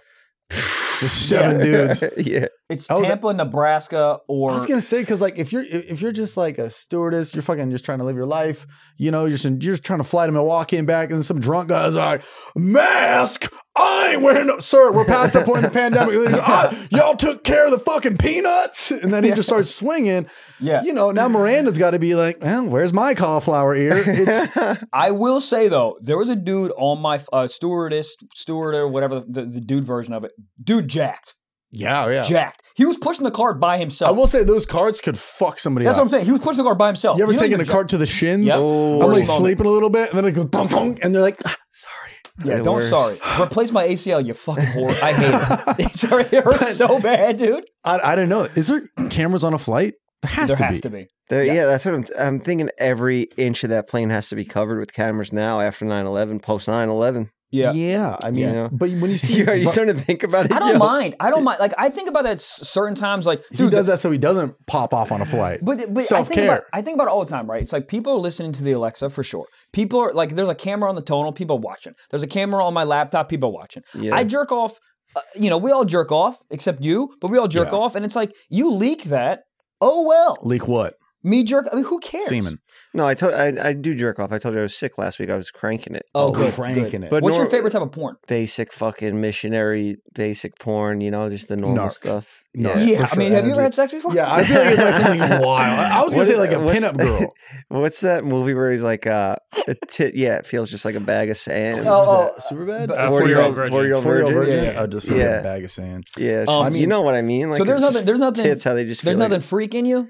Just seven dudes. to- yeah. It's Oh, Tampa, Nebraska, or I was gonna say because like if you're just like a stewardess, you're fucking just trying to live your life. You know, you're just trying to fly to Milwaukee and back, and some drunk guy's like, mask I ain't wearing no, sir, we're past that point in the pandemic. And then he goes, y'all took care of the fucking peanuts. And then he just starts swinging. Yeah. You know, now Miranda's got to be like, well, where's my cauliflower ear? It's I will say though, there was a dude on my steward or whatever the dude version of it. Dude jacked. yeah. Jacked. He was pushing the cart by himself. I will say those carts could fuck somebody That's up. what I'm saying. He was pushing the cart by himself. You ever know taken a you're cart to the shins? Yep. I'm like Worst moment. sleeping a little bit, and then it goes dunk, dunk, and they're like, sorry. Yeah, The don't worst. sorry. Replace my ACL, you fucking whore. I hate it. Sorry, it hurts so bad, dude. I didn't know. Is there cameras on a flight? There has to be. Yeah, that's what I'm thinking. Every inch of that plane has to be covered with cameras now after 9/11, post 9/11. Yeah. I mean, Yeah. but when you see, Are you starting to think about it? I don't Yo? mind. Like, I think about that certain times. Like, he dude, does that so he doesn't pop off on a flight. But Self-care. I think about it all the time, right? It's like people are listening to the Alexa for sure. People are like, there's a camera on the tonal, people are watching. There's a camera on my laptop, people are watching. Yeah. I jerk off. We all jerk off, except you, but we all jerk Yeah. off, and it's like you leak that. Oh well, Leak what? me jerk. I mean, who cares? Semen. No, I do jerk off. I told you I was sick last week. I was cranking it. Oh, good. Cranking it. But What's your nor- favorite type of porn? Basic fucking missionary, basic porn. You know, just the normal Narc. stuff. Narc. Yeah, for I mean, sure. have you ever had sex before? Yeah, I feel like it's like something wild. I was gonna What say is- like a what's- pinup girl. What's that movie where he's like, yeah, it feels just like a bag of sand. Super bad. 40-year-old virgin. 40-year-old virgin. Yeah. I just feel like Yeah. a bag of sand. Yeah, I you know what I mean. Like, So there's it's nothing. There's just nothing. tits, how they just. There's feel nothing Like, freaking you.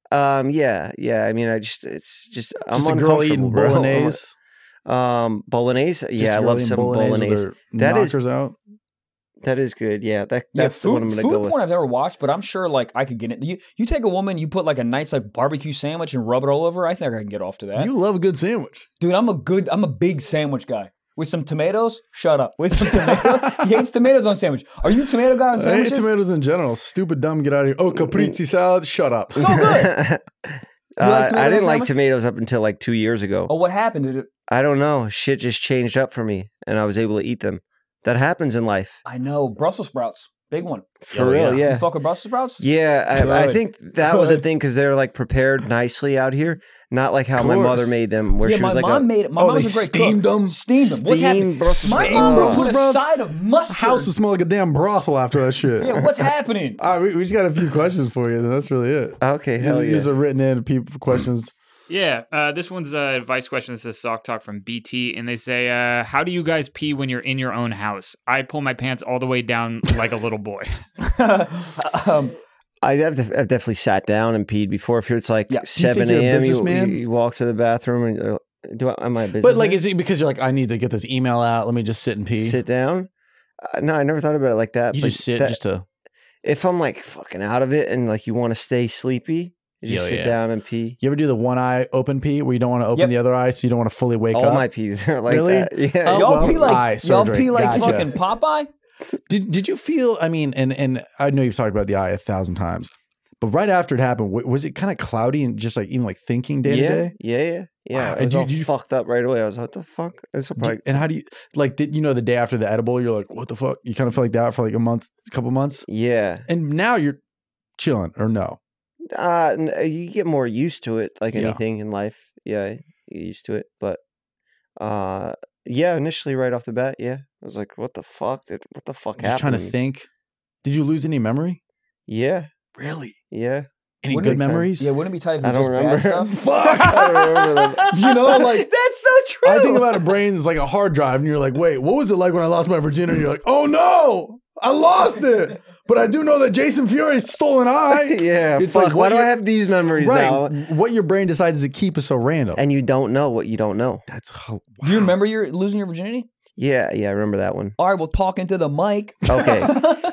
yeah. I mean, it's just. I'm Just a girl eating uncomfortable, bro. bolognese. Bolognese. Just Yeah, a I girl love eating some bolognese with bolognese. her That is knockers out. That is good. Yeah, that's the food, one I'm gonna food go with. porn I've never watched, but I'm sure like I could get it. You take a woman, you put like a nice like barbecue sandwich and rub it all over. I think I can get off to that. You love a good sandwich. Dude, I'm a big sandwich guy. With some tomatoes? Shut up. With some tomatoes? He hates tomatoes on sandwich. Are you a tomato guy on I hate sandwiches? tomatoes in general. Stupid, dumb, get out of here. Oh, caprese salad. Shut up. So good. like I didn't like sandwich? tomatoes up until like 2 years ago. Oh, what happened? Did it? I don't know. Shit just changed up for me, and I was able to eat them. That happens in life. I know. Brussels sprouts. Big one. For Oh, real, yeah. You yeah. fuck with Brussels sprouts? Yeah, I Good. think that was a Good. thing because they're like prepared nicely out here, not like how my Course. mother made them, where Yeah, she my was like mom made it. My mom they was a great steamed cook. them? Steamed them. What's Steamed happening? Brussels My sprouts. mom Brussels put a sprouts? side of mustard. House will smell like a damn brothel after that shit. Yeah, what's happening? All right, we just got a few questions for you, and that's really it. Okay, hell These yeah. are written in people for questions. Yeah, this one's a advice question. This is Sock Talk from BT, and they say, "How do you guys pee when you're in your own house?" I pull my pants all the way down like a little boy. I've definitely sat down and peed before. If it's like Yeah. Do you 7 think you're a a.m., businessman? you walk to the bathroom and am I a business? But like, is it because you're like, I need to get this email out? Let me just sit and pee. sit down? No, I never thought about it like that. You but just sit that- just to. if I'm like fucking out of it and like you want to stay sleepy, you just Yo, sit yeah. down and pee. You ever do the one eye open pee where you don't want to open Yep. the other eye, so you don't want to fully wake All up? my pees are like Really? that. Yeah. Oh, Y'all well, pee eye like y'all surgery. pee like Gotcha. fucking Popeye? Did you feel? I mean, and I know you've talked about the eye 1,000 times, but right after it happened, was it kind of cloudy and just like even like thinking day to day? Yeah. Wow. It And was did all you- fucked up right away. I was like, what the fuck? This will probably And how do you like? Did you know the day after the edible, you're like, what the fuck? You kind of feel like that for like a couple months, yeah. and now you're chilling or no? You get more used to it, like Yeah. anything in life. Yeah, you get used to it. But yeah, initially right off the bat, yeah, I was like, what the fuck? What the fuck Just happened? trying to think. Did you lose any memory? Yeah, Really? yeah. Any Wouldn't good it- memories? Yeah, wouldn't it be tight if I it's don't just remember. bad stuff? Fuck. I don't remember them. You know, like That's so true. I think about a brain that's like a hard drive, and you're like, wait, what was it like when I lost my virginity? You're like, oh no, I lost it. But I do know that Jason Fury stole an eye. Yeah, It's fuck. like Why what do I you're- have these memories now? Right. What your brain decides to keep is so random. And you don't know what you don't know. That's Do you remember your losing your virginity? Yeah, I remember that one. All right, well, talk into the mic. Okay.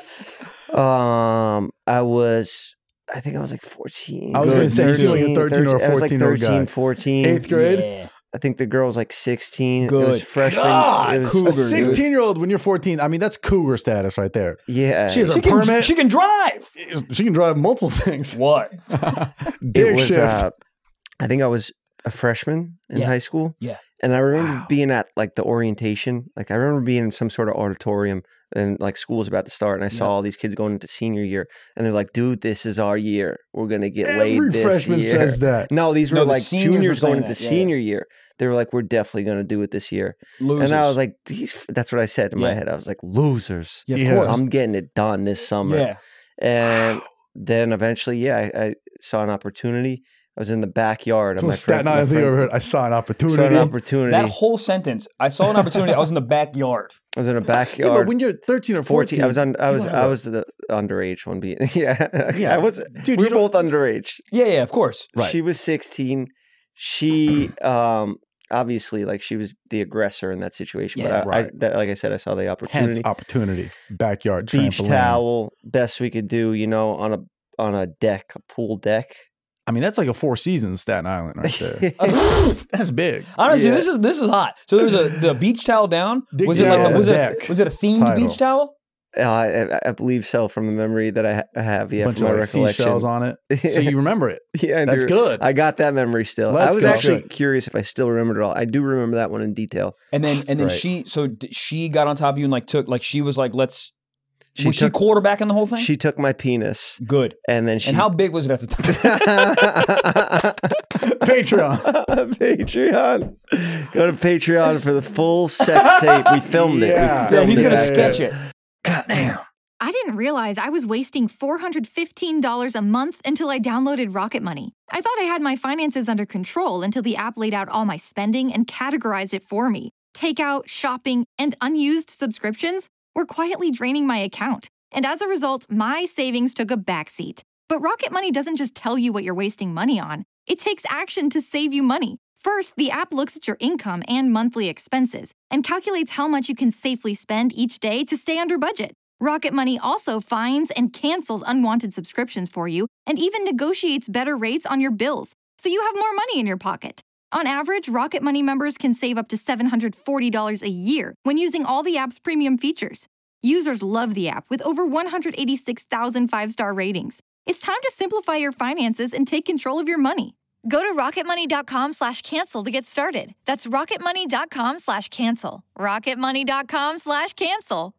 I think I was like 14. I was gonna say, you seem like a 13 or a I was like 14-year-old guy. 13, 14. 8th grade. Yeah. I think the girl was like 16. It Good. was freshman. God, it was, cougar, a dude. 16-year-old when you're 14. I mean, that's cougar status right there. Yeah. She has a She can, permit. she can drive. She can drive multiple things. What? It Dick was, shift. I think I was a freshman in Yeah. high school. Yeah. And I remember being at like the orientation. Like I remember being in some sort of auditorium and like school's about to start, and I saw all these kids going into senior year, and they're like, "Dude, this is our year. We're gonna get laid Every this freshman year." says that. No, these were No, the like seniors were juniors saying going into that. Yeah, senior year. They were like, "We're definitely gonna do it this year." Losers. And I was like, "That's what I said in my Yeah. head." I was like, "Losers. Yeah, of Yeah. course. I'm getting it done this summer." Yeah. And then eventually, I saw an opportunity. I was in the backyard. of So my Staten friend- my Island thing friend- over here. I saw an opportunity. Saw an opportunity. That whole sentence. I saw an opportunity. I was in the backyard. I was in a Yeah, backyard. but when you're 13 or 14, I was on. I you was. don't have I a- was the underage one. Being yeah. Yeah. I was. Dude, we you were both underage. Yeah, yeah, of course. Right. She was 16. She obviously like she was the aggressor in that situation. Yeah, but right. like I said, I saw the Hence opportunity. opportunity. Backyard Beach trampoline. towel, best we could do. On a deck, a pool deck. I mean, that's like a Four Seasons Staten Island right there. That's big. Honestly, Yeah. this is hot. So there's the beach towel down. Dig Was it down like on was the it deck. was it a themed Title. beach towel? I believe so from the memory that I have. Yeah, Bunch from of my like recollection. seashells on it. So you remember it. Yeah, I That's do. good. I got that memory still. Let's I was go. actually Good. curious if I still remembered it all. I do remember that one in detail. And then great. she got on top of you and like took like she was like let's She was she took- quarterbacking the whole thing? She took my penis, Good. and then she. And how big was it at the time? Patreon. Patreon. Go to Patreon for the full sex tape. We filmed it. Yeah. We filmed He's it gonna back sketch then. it. God damn. I didn't realize I was wasting $415 a month until I downloaded Rocket Money. I thought I had my finances under control until the app laid out all my spending and categorized it for me. Takeout, shopping, and unused subscriptions were quietly draining my account. And as a result, my savings took a backseat. But Rocket Money doesn't just tell you what you're wasting money on. It takes action to save you money. First, the app looks at your income and monthly expenses and calculates how much you can safely spend each day to stay under budget. Rocket Money also finds and cancels unwanted subscriptions for you and even negotiates better rates on your bills, so you have more money in your pocket. On average, Rocket Money members can save up to $740 a year when using all the app's premium features. Users love the app with over 186,000 five-star ratings. It's time to simplify your finances and take control of your money. Go to rocketmoney.com/cancel to get started. That's rocketmoney.com/cancel. rocketmoney.com/cancel.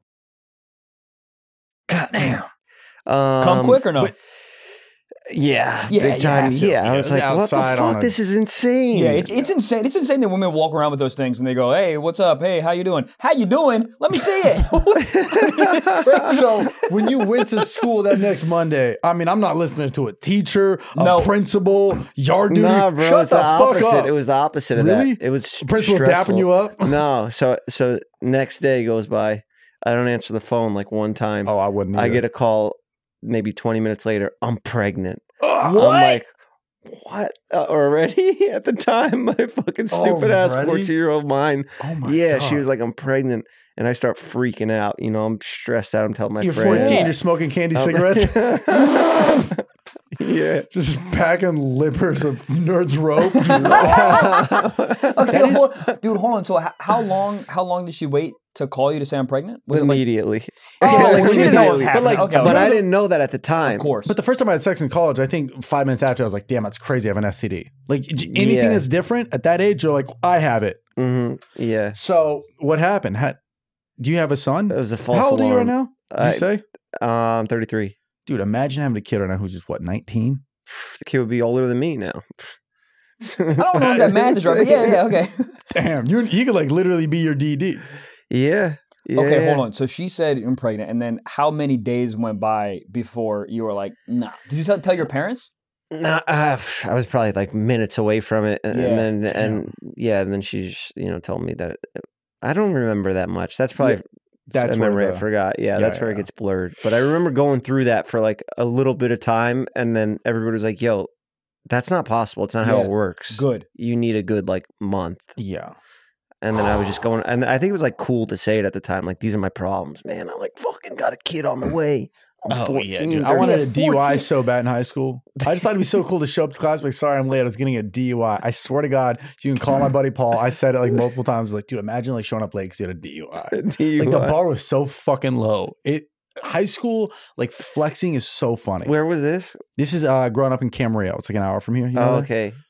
God damn. Come Come quick or no? Yeah, Yeah, big you time. have to. Yeah, I was like, what the Outside on fuck? a- This is insane. Yeah, it's insane. It's insane that women walk around with those things and they go, "Hey, what's up? Hey, how you doing? How you doing? Let me see it." It's crazy. So when you went to school that next Monday, I mean, I'm not listening to a teacher, a No. principal, yard duty. Nah, bro, Shut it's the the fuck opposite. up. It was the opposite of Really? that. It was Principal's stressful. dapping you up? No, so next day goes by. I don't answer the phone like one time. Oh, I wouldn't. I either. get a call maybe 20 minutes later. I'm pregnant. What? I'm like, what? Already? At the time, my fucking stupid ass Already? 14-year-old mind. Oh my Yeah, God. she was like, I'm pregnant. And I start freaking out. You know, I'm stressed out. I'm telling my You're friends. 14. You're smoking candy I'm- cigarettes. Yeah. Just packing lippers of Nerds Rope. Okay, dude, hold on. So how long did she wait to call you to say I'm pregnant? Was it like, Immediately. oh, Like, she didn't know what was immediately. happening. But, like, okay, But okay. I didn't know that at the time. Of course. But the first time I had sex in college, I think 5 minutes after, I was like, damn, that's crazy. I have an STD. Like anything Yeah. that's different at that age, you're like, I have it. Hmm. Yeah. So what happened? Do you have a son? It was a false How old are you right alarm. now? Did you say? 33. Dude, imagine having a kid right now who's just, what, 19? The kid would be older than me now. I don't know if that math is right, but yeah, okay. Damn, he could like literally be your DD. Yeah. Yeah. Okay, hold on. So she said I'm pregnant, and then how many days went by before you were like, nah? Did you tell your parents? Nah, I was probably like minutes away from it, and Yeah. then she just, told me that I don't remember that much. That's probably That's a where memory the- I forgot. Yeah, Yeah, that's where it yeah. gets blurred. But I remember going through that for like a little bit of time, and then everybody was like, "Yo, that's not possible. It's not how Yeah. it works. Good. You need a good like month." Yeah. And then I was just going, and I think it was like cool to say it at the time. Like, these are my problems, man. I like fucking got a kid on the way. I'm 14. dude. I wanted a Yeah, 14. DUI so bad in high school. I just thought it'd be so cool to show up to class, like, sorry, I'm late. I was getting a DUI. I swear to God, you can call my buddy Paul. I said it like multiple times. Like, dude, imagine like showing up late because you had a DUI. DUI. Like the bar was so fucking low. High school, like flexing is so funny. Where was this? This is growing up in Camarillo. It's like an hour from here. You know Oh, that? okay.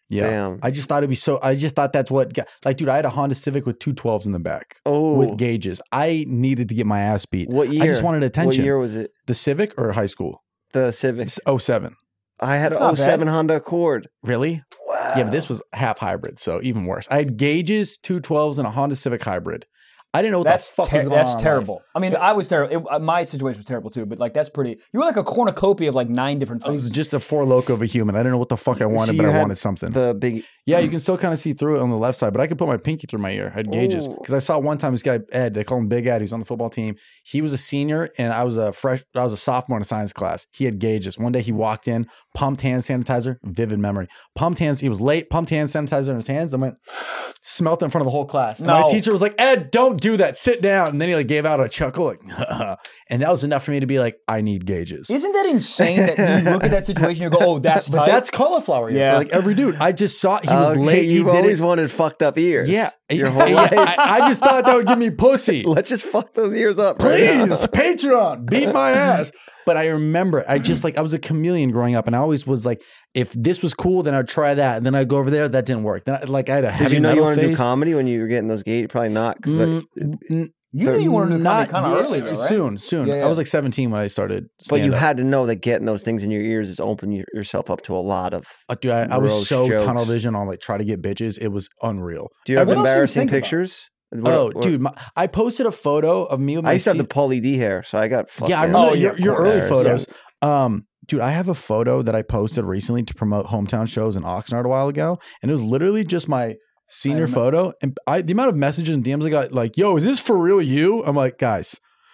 Yeah. Damn. I just thought it'd be so. I just thought that's what. Like, dude, I had a Honda Civic with 212s in the back Oh, with gauges. I needed to get my ass beat. what year? I just wanted attention. What year was it? The Civic or high school? The Civic. It's 07. I had That's an not bad. 07 Honda Accord. Really? Wow. Yeah, but this was half hybrid, so even worse. I had gauges, 212s, and a Honda Civic hybrid. I didn't know what That's the fuck was going on. in that's my terrible. life. I mean, I was terrible. My situation was terrible too. But like, that's pretty. You were like a cornucopia of like 9 different I was things. just a four loco of a human. I didn't know what the fuck I wanted, So but you I had wanted something. The big. Yeah, you can still kind of see through it on the left side, but I could put my pinky through my ear. I had gauges Ooh. because I saw one time this guy Ed. They call him Big Ed. He's on the football team. He was a senior, and I was a sophomore in a science class. He had gauges. One day he walked in, pumped hand sanitizer. Vivid memory. Pumped hands. He was late. Pumped hand sanitizer in his hands. And went smelt it in front of the whole class. And my No. teacher was like, "Ed, don't do that. Sit down." And then he like gave out a chuckle, like, and that was enough for me to be like, "I need gauges." Isn't that insane that you look at that situation and you go, "Oh, that's But tight." that's cauliflower ear Yeah. for like every dude. I just saw he was Okay, late. He You've did always it. wanted fucked up ears. Yeah, Your whole Yeah, life. I just thought that would give me pussy. Let's just fuck those ears up. right now. Please, Patreon, beat my ass. But I remember, I was a chameleon growing up, and I always was like, if this was cool, then I'd try that, and then I'd go over there. That didn't work. Then I had a Did heavy you know you metal wanted to do face. comedy when you were getting those gauges? Probably not. 'Cause You knew you wanted to do comedy kind of yet. early, though, right? Soon. Yeah, yeah. I was like 17 when I started. but you stand-up. had to know that getting those things in your ears is opening yourself up to a lot of. Dude, I was gross so jokes. tunnel vision on like try to get bitches. It was unreal. Do you have What else do you embarrassing think about? pictures? Dude, I posted a photo of me with my I used to have C- the Pauly D hair, so I got fucked. Yeah, I up. remember Oh, yeah, your of early course. photos. Dude, I have a photo that I posted recently to promote hometown shows in Oxnard a while ago, and it was literally just my senior photo. And the amount of messages and DMs I got, like, "Yo, is this for real? You?" I'm like, guys,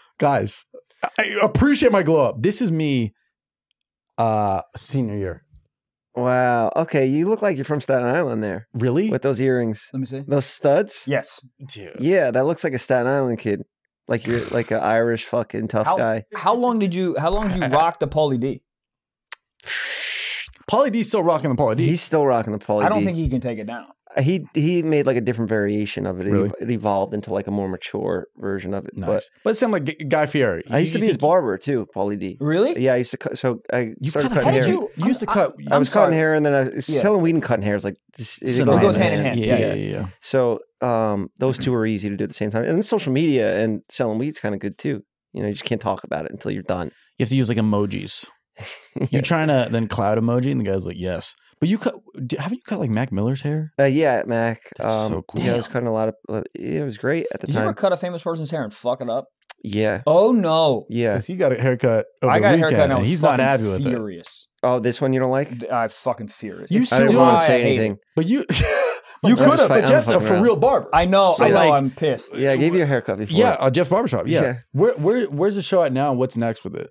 I appreciate my glow up. This is me, senior year. Wow. Okay, you look like you're from Staten Island there Really? with those earrings, Let me see. those studs. Yes. Dude. Yeah, that looks like a Staten Island kid. Like you're like an Irish fucking tough guy. How long did you rock the Pauly D? Pauly D's still rocking the Pauly D. He's still rocking the Pauly D. I don't think he can take it down. He made like a different variation of it. Really? It evolved into like a more mature version of it. Nice. But it sounded like Guy Fieri. But I used to be his think- barber too, Pauly D. Really? Yeah, I used to cut. So I You started cut cutting hair. hair. You used to cut. I was cutting sorry. hair, and then I Yeah. selling weed and cutting hair is like this. Synonymous. It goes hand in hand. Yeah. So those two are easy to do at the same time, and then social media and selling weed's kind of good too. You know, you just can't talk about it until you're done. You have to use like emojis. You're trying to then cloud emoji, and the guy's like, "Yes." But haven't you cut like Mac Miller's hair? Yeah, at Mac. That's so cool. Yeah, I was cutting a lot of. Yeah, it was great at the Did you ever time. cut a famous person's hair and fuck it up? Yeah, Oh no. yeah. Because he got a haircut over I got the a weekend, haircut and I and was he's not fucking happy with it. furious. Oh, this one you don't like? I'm fucking furious. You It's I didn't still- want why to say I hate anything. it. But you I'm could just have. fight- But I'm Jeff's a fucking for around. real barber. I know. So, I know. like- I'm pissed. Yeah, I gave you a haircut before. Yeah, Jeff Barbershop. Yeah. Yeah. Where's the show at now? And what's next with it?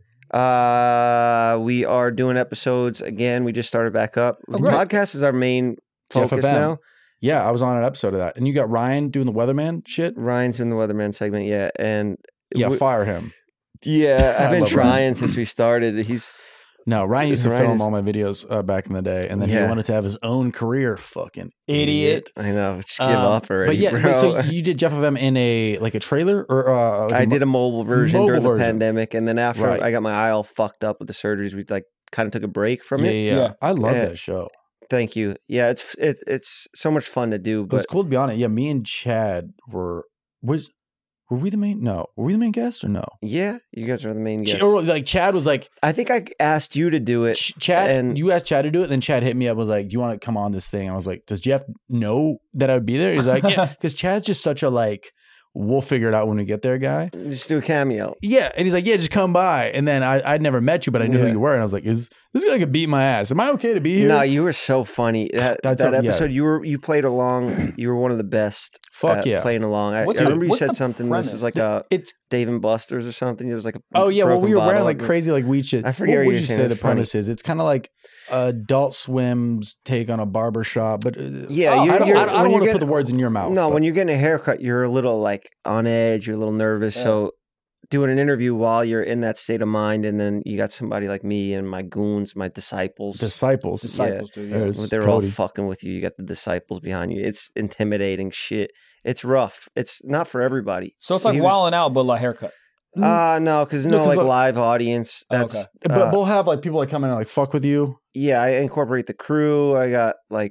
We are doing episodes again. We just started back up. The great. podcast is our main Jeff focus FM. now. Yeah, I was on an episode of that, and you got Ryan doing the weatherman shit. Ryan's in the Weatherman segment, yeah, and Yeah, we- fire him. yeah, I've I been love trying Ryan. since we started. He's No, Ryan used to Ryan film is- all my videos back in the day, and then he Yeah. wanted to have his own career. Fucking Idiot. I know, just give up already, But yeah, bro. wait, so you did Jeff of M in a trailer or I did a mobile version mobile during the version. pandemic, and then after Right. I got my eye all fucked up with the surgeries, we like kind of took a break from yeah, it. yeah, Yeah. I love Yeah. that show. Thank you. Yeah, it's so much fun to do. It was But cool to be on it. Yeah, me and Chad were we the main? No, were we the main guests or no? yeah, you guys are the main guests. Or like Chad was like, I think I asked you to do it. Chad, and- you asked Chad to do it. Then Chad hit me up, was like, "Do you want to come on this thing?" I was like, "Does Jeff know that I would be there?" He's like, "Yeah," because Chad's just such a like, we'll figure it out when we get there guy. Just do a cameo. Yeah, and he's like, "Yeah, just come by." And then I'd never met you, but I knew who Yeah. you were, and I was like, "Is this guy could beat my ass? Am I okay to be here?" No, you were so funny. That That's that a- yeah. episode, you played along. You were one of the best. Fuck at yeah. playing along. I What's remember you what's said the something. This is premise? like a It's Dave and Buster's or something. It was like a oh yeah, well broken we were wearing bottle. like crazy like weed shit. I forget what would you're you saying. say It's the funny. premise is? It's kind of like Adult Swim's take on a barber shop, but Yeah, Oh, you- I don't you're- want when to you're put getting- the words in your mouth. No, but- when you're getting a haircut, you're a little like on edge. You're a little nervous. Yeah. So doing an interview while you're in that state of mind, and then you got somebody like me and my goons, my disciples. disciples, Disciples, dude. Yeah. There's They're all Cody. fucking with you. You got the disciples behind you. It's intimidating shit. It's rough. It's not for everybody. So it's like He was- wilding out, but like haircut. No, because No, no, 'cause like look- live audience. Oh, That's okay. But we'll have like people that come in and like fuck with you. yeah. I incorporate the crew. I got like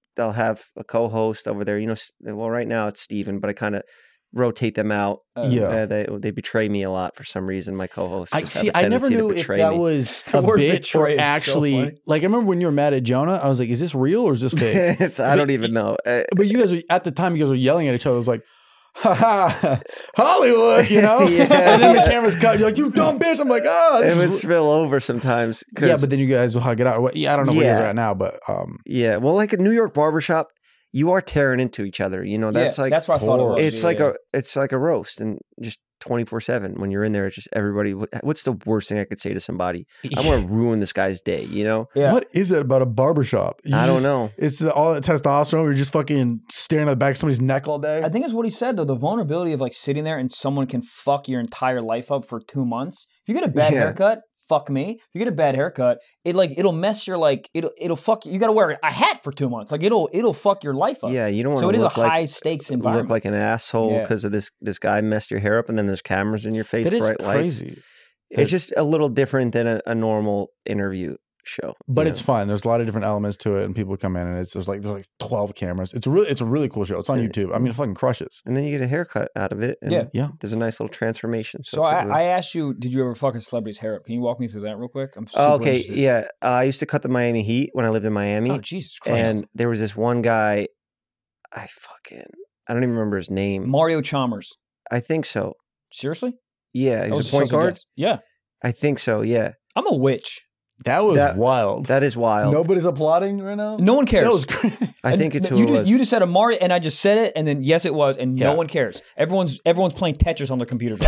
they'll have a co-host over there. Well, right now it's Steven, but I kind of rotate them out. Yeah. They betray me a lot for some reason. My co-hosts. I never knew if that was a word bit betray or is so actually funny. like I remember when you were mad at Jonah. I was like, is this real or is this fake? I don't even know. But you guys were, at the time, you guys were yelling at each other. It was like, ha ha, Hollywood, Yeah. And then the camera's cut. You're like, you dumb bitch. I'm like, It would spill over sometimes. yeah, but then you guys will hug it out. Yeah, I don't know where you guys are at now, but yeah, well, like a New York barbershop, you are tearing into each other. That's like that's what I thought it was. it's like a roast, and just 24/7 when you're in there. It's just everybody. What's the worst thing I could say to somebody? I want to ruin this guy's day. Yeah. what is it about a barbershop? I don't know. It's all that testosterone. You're just fucking staring at the back of somebody's neck all day. I think it's what he said though. The vulnerability of like sitting there and someone can fuck your entire life up for 2 months. If you get a bad haircut, fuck me. If you get a bad haircut, it'll mess your it'll fuck you. You got to wear a hat for 2 months. Like it'll fuck your life up. Yeah, you don't want So to it is a look like high stakes environment. look like an asshole because of this guy messed your hair up, and then there's cameras in your face, That is bright lights. crazy. It's just a little different than a normal interview show. But it's fun. There's a lot of different elements to it, and people come in, and there's like 12 cameras. It's a really cool show. It's on YouTube. I mean, it fucking crushes. And then you get a haircut out of it. And Yeah. There's a nice little transformation. So I asked you, did you ever fuck a celebrity's hair up? Can you walk me through that real quick? I'm super okay, interested. yeah. I used to cut the Miami Heat when I lived in Miami. Oh Jesus Christ! And there was this one guy, I don't even remember his name. Mario Chalmers. I think so. Seriously? Yeah, he That was a so point guard. guess. Yeah. I think so, yeah. I'm a witch. That was wild. That is wild. Nobody's applauding right now? No one cares. That was crazy. I think it's who you it was. You just said Amari, and I just said it, and then yes, it was, and no Yeah. one cares. Everyone's playing Tetris on their computers.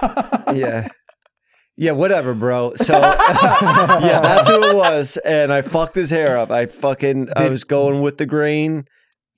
Yeah. Yeah, whatever, bro. So, yeah, that's who it was. And I fucked his hair up. I was going with the grain.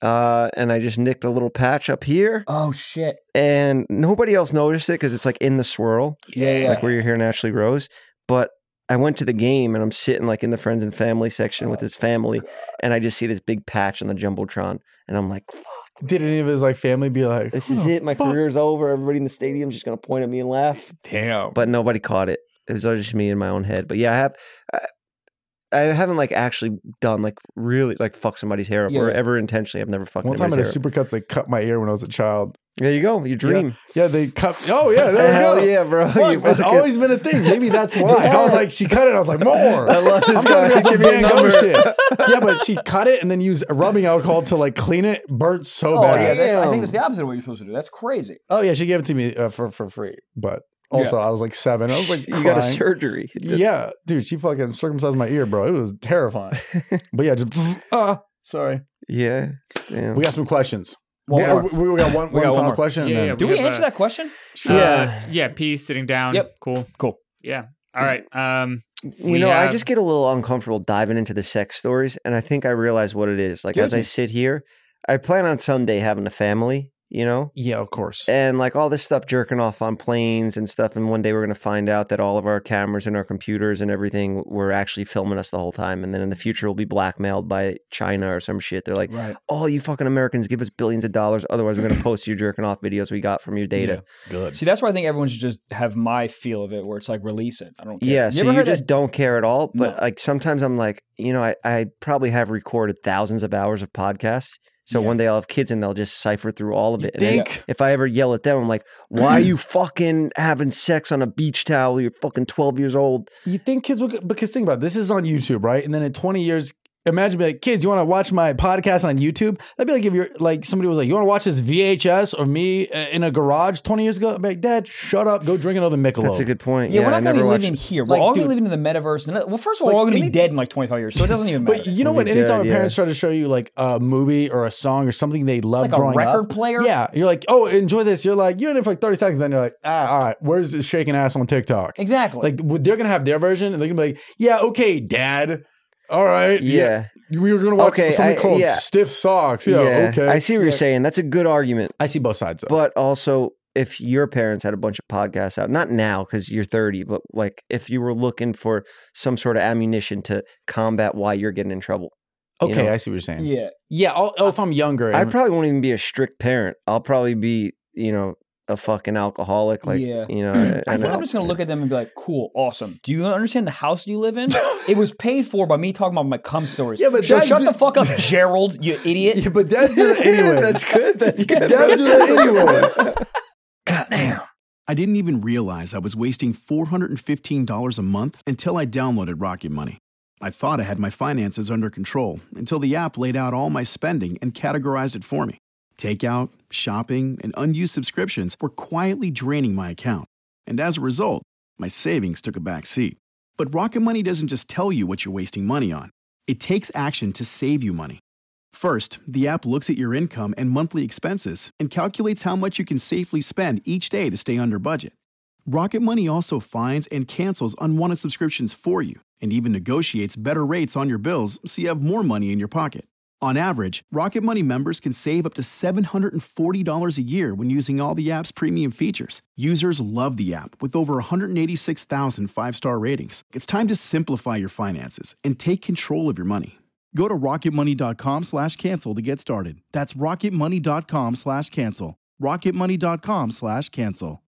And I just nicked a little patch up here. Oh shit! And nobody else noticed it because it's like in the swirl. Yeah. Like where your hair naturally grows. But I went to the game and I'm sitting like in the friends and family section with his family. And I just see this big patch on the Jumbotron. And I'm like, fuck. Did any of his like family be like, This is it. My career's over. Everybody in the stadium's just going to point at me and laugh. damn. But nobody caught it. It was just me in my own head. But yeah, I haven't like actually done like really like fuck somebody's hair up or ever intentionally. I've never fucked One time at a anybody's hair up. Supercuts, they cut my ear when I was a child. There you go. Your dream. Yeah, they cut. Oh yeah, there Hell we go. yeah, bro. Fuck, You it's fucking- always been a thing. Maybe that's why. I was like, she cut it. I was like, more. I love this I'm guy. talking about some Give me a Van Gogh number. shit. Yeah, but she cut it and then used rubbing alcohol to like clean it. Burnt so Oh bad. yeah, I Damn. think that's the opposite of what you're supposed to do. That's crazy. Oh yeah, she gave it to me for free. But also, I was like 7. I was like, You got a crying. surgery. Yeah, dude, she fucking circumcised my ear, bro. It was terrifying. But yeah, just sorry. Yeah. Damn. We got some questions. One more. We got one We got one final more. question. and Yeah, then- yeah, Do we have answer that question? Yeah, P sitting down. Yep. Cool. Yeah. All right. I just get a little uncomfortable diving into the sex stories, and I think I realize what it is. Like as I sit here, I plan on someday having a family, Yeah, of course. and like all this stuff jerking off on planes and stuff. And one day we're going to find out that all of our cameras and our computers and everything were actually filming us the whole time. And then in the future, we'll be blackmailed by China or some shit. They're like, oh, you fucking Americans, give us billions of dollars. Otherwise, we're going to post your jerking off videos we got from your data. Good. See, that's why I think everyone should just have my feel of it, where it's like release it. I don't care. Yeah, so ever you heard just that? don't care at all. But No. like sometimes I'm like, I probably have recorded thousands of hours of podcasts. So one day I'll have kids and they'll just cipher through all of it. And then think? if I ever yell at them, I'm like, why are you fucking having sex on a beach towel? You're fucking 12 years old. You think kids will, because think about it, this is on YouTube, right? And then in 20 years, imagine be like, kids, you want to watch my podcast on YouTube? That'd be like if you're like somebody was like, you want to watch this VHS of me in a garage 20 years ago? I'd be like, Dad, shut up, go drink another Michelob. That's a good point. Yeah, we're I not going to never be watched. living here. We're Like, all going to dude- be living in the metaverse. Well, first of all, Like, we're all going to be any- dead in like 25 years, so it doesn't even matter. But you know We'll what? be Anytime dead, my parents try to show you like a movie or a song or something they love Like a growing record up, player? yeah, you're like, oh, enjoy this. You're like, you're in it for like 30 seconds, then you're like, all right, where's this shaking ass on TikTok? Exactly. Like they're gonna have their version, and they're gonna be like, yeah, okay, Dad, all right, Yeah. we were gonna watch Okay, something called yeah. Stiff Socks. Yeah, okay, I see what you're saying. That's a good argument. I see both sides though. But also, if your parents had a bunch of podcasts out, not now because you're 30, but like if you were looking for some sort of ammunition to combat why you're getting in trouble. Okay, I see what you're saying. yeah. Yeah. If I'm younger, I probably won't even be a strict parent. I'll probably be, a fucking alcoholic. Like, Yeah. you know, I think I'm just gonna look at them and be like, "Cool, awesome. Do you understand the house you live in? It was paid for by me talking about my cum stories. Yeah, but shut that's the fuck up, Gerald, you idiot. Yeah, but dads do that anyway. That's good. That's good. Dads do that anyways. Goddamn. I didn't even realize I was wasting $415 a month until I downloaded Rocket Money. I thought I had my finances under control until the app laid out all my spending and categorized it for me. Takeout, shopping, and unused subscriptions were quietly draining my account. And as a result, my savings took a back seat. But Rocket Money doesn't just tell you what you're wasting money on. It takes action to save you money. First, the app looks at your income and monthly expenses and calculates how much you can safely spend each day to stay under budget. Rocket Money also finds and cancels unwanted subscriptions for you and even negotiates better rates on your bills so you have more money in your pocket. On average, Rocket Money members can save up to $740 a year when using all the app's premium features. Users love the app with over 186,000 five-star ratings. It's time to simplify your finances and take control of your money. Go to rocketmoney.com/cancel to get started. That's rocketmoney.com/cancel. rocketmoney.com/cancel.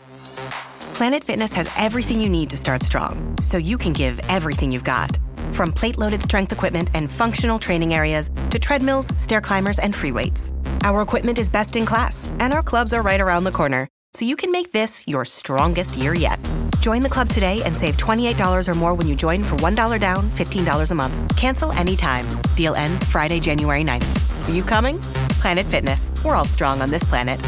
Planet Fitness has everything you need to start strong, so you can give everything you've got. From plate-loaded strength equipment and functional training areas to treadmills, stair climbers, and free weights. Our equipment is best in class, and our clubs are right around the corner, so you can make this your strongest year yet. Join the club today and save $28 or more when you join for $1 down, $15 a month. Cancel anytime. Deal ends Friday, January 9th. Are you coming? Planet Fitness. We're all strong on this planet.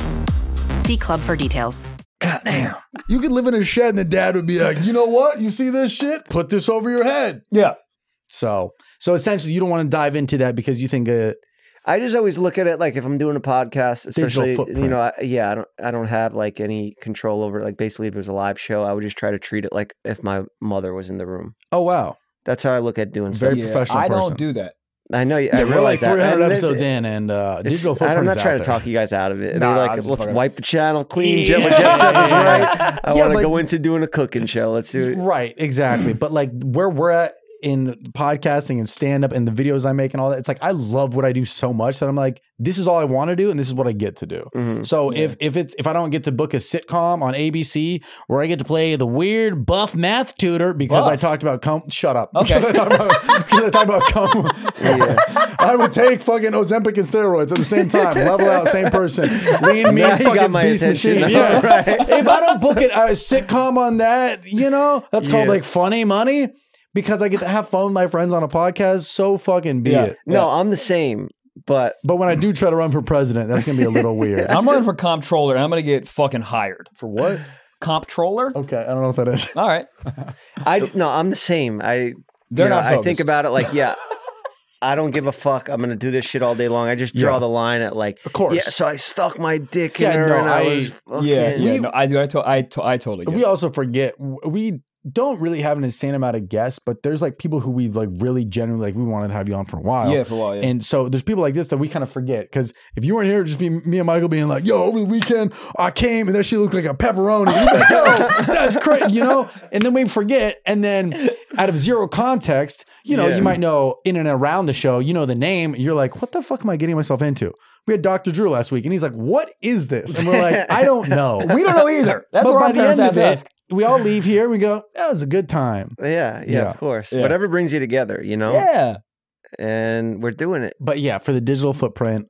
See club for details. Goddamn. You could live in a shed and the dad would be like, you know what? You see this shit? Put this over your head. Yeah. So essentially you don't want to dive into that because you think I just always look at it like if I'm doing a podcast, especially, footprint. you know, I don't have like any control over it. Like basically if it was a live show, I would just try to treat it like if my mother was in the room. oh, wow. That's how I look at doing Very stuff. professional I person. don't do that. I know. I We're like realize that. 300 And episodes it's- in and it's- digital footprint I'm not is trying out to there. talk you guys out of it. Nah, They're I'm like, just let's fucking- wipe the channel clean. Yeah. What Jeff said was right. I Yeah, want to but- go into doing a cooking show. Let's do it. Right, exactly. But like where we're at in podcasting and stand up and the videos I make and all that, it's like I love what I do so much that I'm like, this is all I want to do and this is what I get to do. Mhm. So if I don't get to book a sitcom on ABC where I get to play the weird buff math tutor because I Buff? talked about shut up. Okay. Because I talked about I would take fucking Ozempic and steroids at the same time, level out, same person. Lean, mean, Now you got fucking my beast attention. machine. Yeah. Right. If I don't book it a sitcom on that, you know, that's called Yeah. like funny money. Because I get to have fun with my friends on a podcast, so fucking be it. No, I'm the same, but But when I do try to run for president, that's gonna be a little weird. I'm running for comptroller and I'm going to get fucking hired. For what? Comptroller? Okay, I don't know what that is. All right. I'm the same. They're I not think focused. about it like, yeah, I don't give a fuck. I'm gonna do this shit all day long. I just draw Yeah. the line at like, Of course. yeah. So I stuck my dick in Yeah, her, no, and I I- was fucking. Yeah. No, I do. I totally get We it. also forget we don't really have an insane amount of guests, but there's like people who we like really genuinely like we wanted to have you on for a while. Yeah, for a while, yeah. And so there's people like this that we kind of forget because if you weren't here, it'd just be me and Michael being like, "Yo, over the weekend I came and that shit looked like a pepperoni." You'd be like, "Yo, that's crazy," you know. And then we forget, and then out of zero context, you know, Yeah. you might know in and around the show, you know the name, and you're like, "What the fuck am I getting myself into?" We had Dr. Drew last week, and he's like, "What is this?" And we're like, "I don't know." We don't know either. That's But what by our the parents end have of to it, ask. we all leave here. We go, that was a good time. Yeah, Yeah. of course. Yeah. Whatever brings you together, you know. Yeah. And we're doing it. But yeah, for the digital footprint,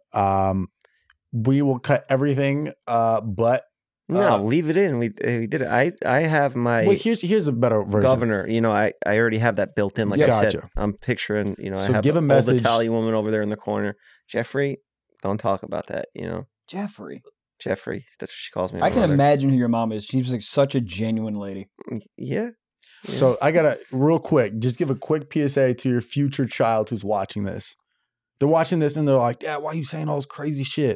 we will cut everything. But No, leave it in. We did it. I have my wait, here's a better version. governor. You know, I already have that built in. Like Yeah, I said, gotcha. I'm picturing. You know, So I have give a the message- old Italian woman over there in the corner. Jeffrey, don't talk about that. You know, Jeffrey. Jeffrey. That's what she calls me. I my can mother. imagine who your mom is. She's like such a genuine lady. Yeah. So I gotta real quick, just give a quick PSA to your future child who's watching this. They're watching this and they're like, "Dad, why are you saying all this crazy shit?"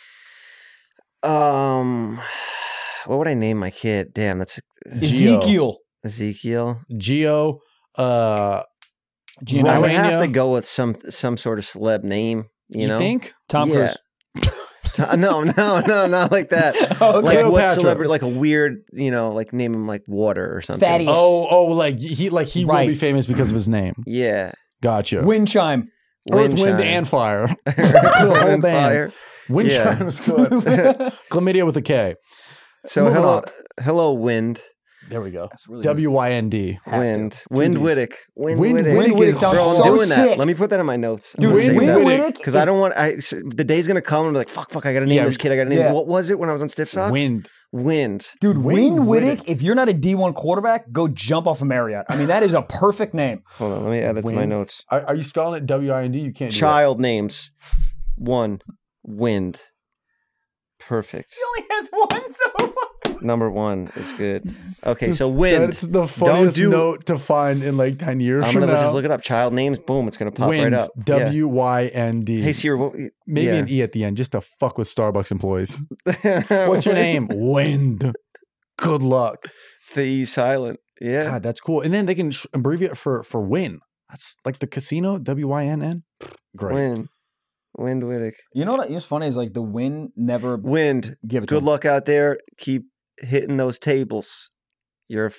What would I name my kid? Damn, that's Ezekiel. Ezekiel. Geo, I would Romania. have to go with some sort of celeb name. You know, think? Tom Yeah. Cruise. No, not like that. Okay. Like what Cleopatra. celebrity? Like a weird, you know, like name him like Water or something. Thaddeus. Oh, like he will Right. be famous because of his name. Yeah. Gotcha. Wind chime. Earth, Wind, Windchime. and Fire. Earth, The whole Wind, band. Fire. Wind Yeah. chimes good. Chlamydia with a K. So Moving hello, on. hello, Wind. There we go. really WYND. Wind. Wind Wittick. Wind Wind Wittick. Wittick Wind is Wittick sounds Bro, I'm so doing sick. that. Let me put that in my notes. Dude, Wind Wittick. Because I don't want. The day's gonna come and be like, fuck, I gotta name Yeah. this kid. I gotta name. Yeah. What was it when I was on Stiff Socks? Wind. Wind. Dude, Wind Win Wittick. Wittick, if you're not a D1 quarterback, go jump off a Marriott. I mean, that is a perfect name. Hold on, let me add that to my Wind. notes. Are you spelling it WIND? You can't. Child names. 1. Wind. Perfect. He only has one, so Number 1 is good. Okay, so Do that. Wind. That's the funniest do- note to find in like 10 years I'm from gonna now. just look it up. Child names. Boom, it's gonna pop Wind. right up. Yeah. WYND. Hey Siri, what, Maybe yeah. an E at the end just to fuck with Starbucks employees. What's your name? Wind. Good luck. The E silent. Yeah. God, that's cool. And then they can abbreviate for win. That's like the casino, WYNN. Great. Wind Wittick. you know what's funny is like the win never Wind. give it to Good him. luck out there. Keep hitting those tables. You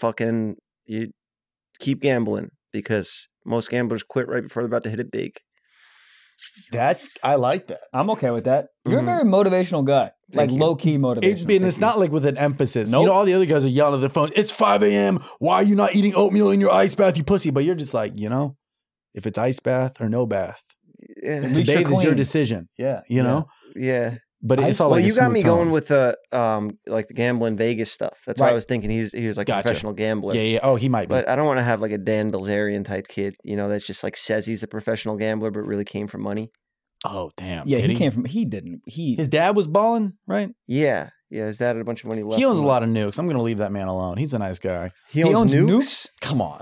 keep gambling because most gamblers quit right before they're about to hit it big. I like that. I'm okay with that. You're Mhm. a very motivational guy. Thank you. Low key motivational. And it's not like with an emphasis. Nope. You know, all the other guys are yelling at their phone. It's 5 a.m. Why are you not eating oatmeal in your ice bath, you pussy? But you're just like, if it's ice bath or no bath, Yeah. At least today you're is your clean. decision. Yeah, you know. Yeah. But it's all Well, like you a got smooth me tone. going with the the gambling Vegas stuff. That's what Right. I was thinking. He was like a Gotcha. professional gambler. Yeah. Oh, he might be. But I don't want to have like a Dan Bilzerian type kid, that's just like says he's a professional gambler but really came from money. Oh, damn. Yeah, Did he came from. He didn't. His dad was balling, right? Yeah. Yeah, his dad had a bunch of money left. He owns a him. lot of nukes. I'm going to leave that man alone. He's a nice guy. He owns nukes? Come on.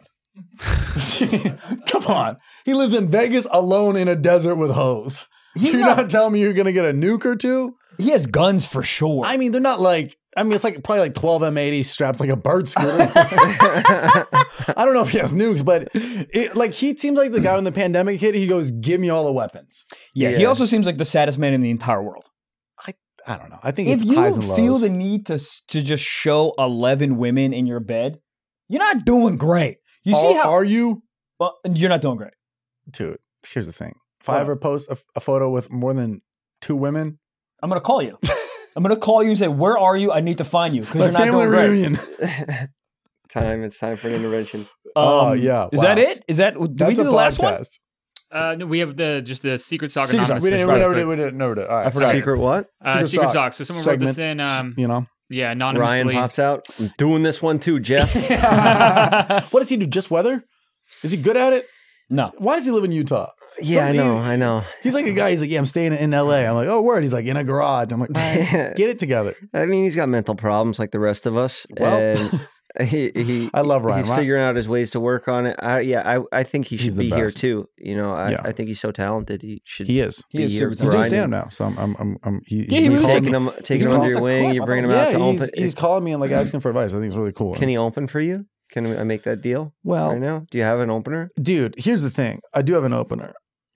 Come on. He lives in Vegas alone in a desert with hoes. You're not telling me you're going to get a nuke or two? He has guns for sure. I mean, they're not like, it's like probably like 12 M80 strapped like a bird scooter. I don't know if he has nukes, but he seems like the guy when the pandemic hit, he goes, give me all the weapons. yeah, he also seems like the saddest man in the entire world. I don't know. I think If it's highs you and lows. feel the need to just show 11 women in your bed, you're not doing great. You see how Are you? well, you're not doing great. Dude, here's the thing. If I ever post a photo with more than 2 women, I'm gonna call you. I'm gonna call you and say, "Where are you? I need to find you because my you're not family doing great." reunion. It's time for an intervention. Oh, yeah. Is Wow. that it? Is that? Did That's we do a the last one? podcast. No, we have just the Secret Sock Secret Anonymous. Sock. We special. never did. All right. I forgot. Secret what? Secret Secret Sock Sock. So someone wrote this in. Yeah, anonymously. Ryan pops out. I'm doing this one too, Jeff. What does he do? Just weather? Is he good at it? No. Why does he live in Utah? Yeah, I know. He's like a guy. He's like, yeah, I'm staying in LA. I'm like, oh, word. He's like, in a garage. I'm like, man, get it together. I mean, he's got mental problems like the rest of us. Well, and he I love Ryan. He's figuring out his ways to work on it. I think he He's should the be here best. too. I Yeah. think he's so talented. He should. He is. He is here super He's doing grinding. stand up now. So he's Yeah, he really calling did. me. taking him under your wing. You're bringing him out to open. He's calling me and like asking for advice. I think it's really cool. Can he open for you? Can I make that deal? Well, right now, do you have an opener? dude, here's the thing. I do have an opener.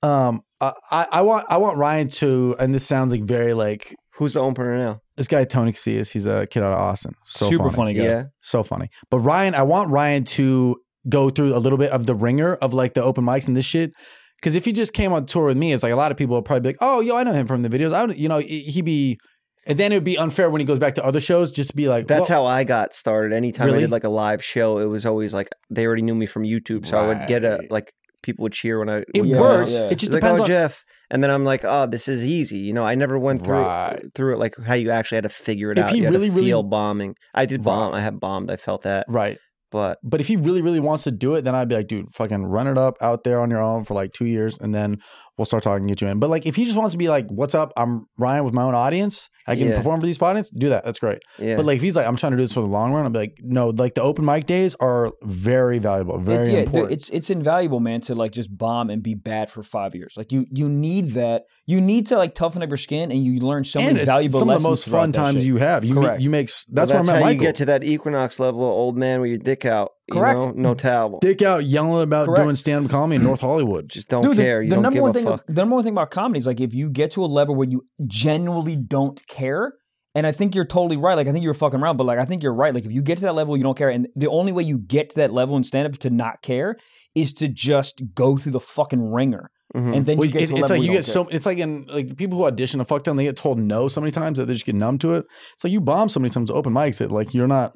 I want Ryan to, and this sounds like very like Who's the opener now? this guy Tony Casillas. He's a kid out of Austin. So Super funny guy. Yeah. So funny. But I want Ryan to go through a little bit of the ringer of like the open mics and this shit. Because if he just came on tour with me, it's like a lot of people will probably be like, oh, yo, I know him from the videos. He'd be, and then it would be unfair when he goes back to other shows just to be like, That's how I got started. Anytime I Really? did like a live show, it was always like they already knew me from YouTube, so I would get people would cheer when I. it would works. yeah. It just like, depends oh, on. Jeff. And then I'm like, oh, this is easy. I never went Right. through it like how you actually had to figure it If out. he You had really, to really- feel bombing. I did bomb. Right. I have bombed. I felt that. Right. But But if he really, really wants to do it, then I'd be like, dude, fucking run it up out there on your own for like 2 years, and then we'll start talking, get you in. But like, if he just wants to be like, what's up? I'm Ryan with my own audience. I can Yeah. perform for these audience. Do that. That's great. yeah. But like, if he's like, I'm trying to do this for the long run, I'll be like, no, like the open mic days are very valuable, very important. It's invaluable, man, to like just bomb and be bad for 5 years. Like you need that. You need to like toughen up your skin, and you learn so and many it's valuable some of lessons. the most throughout fun that times shit. you have. You Correct. you make. That's where I met how Michael. you get to that Equinox level, old man, with your dick out. Correct. No towel. Dick out yelling about Correct. doing stand-up comedy in North Hollywood. Just don't Dude, care. You don't number give one a thing, fuck. the number one thing about comedy is like if you get to a level where you genuinely don't care, and I think you're totally right. Like I think you're fucking around, but like I think you're right. Like if you get to that level, you don't care, and the only way you get to that level in stand-up to not care is to just go through the fucking ringer. and then Well, you get to a it's level like you don't get care. so. It's like in like the people who audition to fuck down, they get told no so many times that they just get numb to it. It's like you bomb so many times to open mics that like you're not.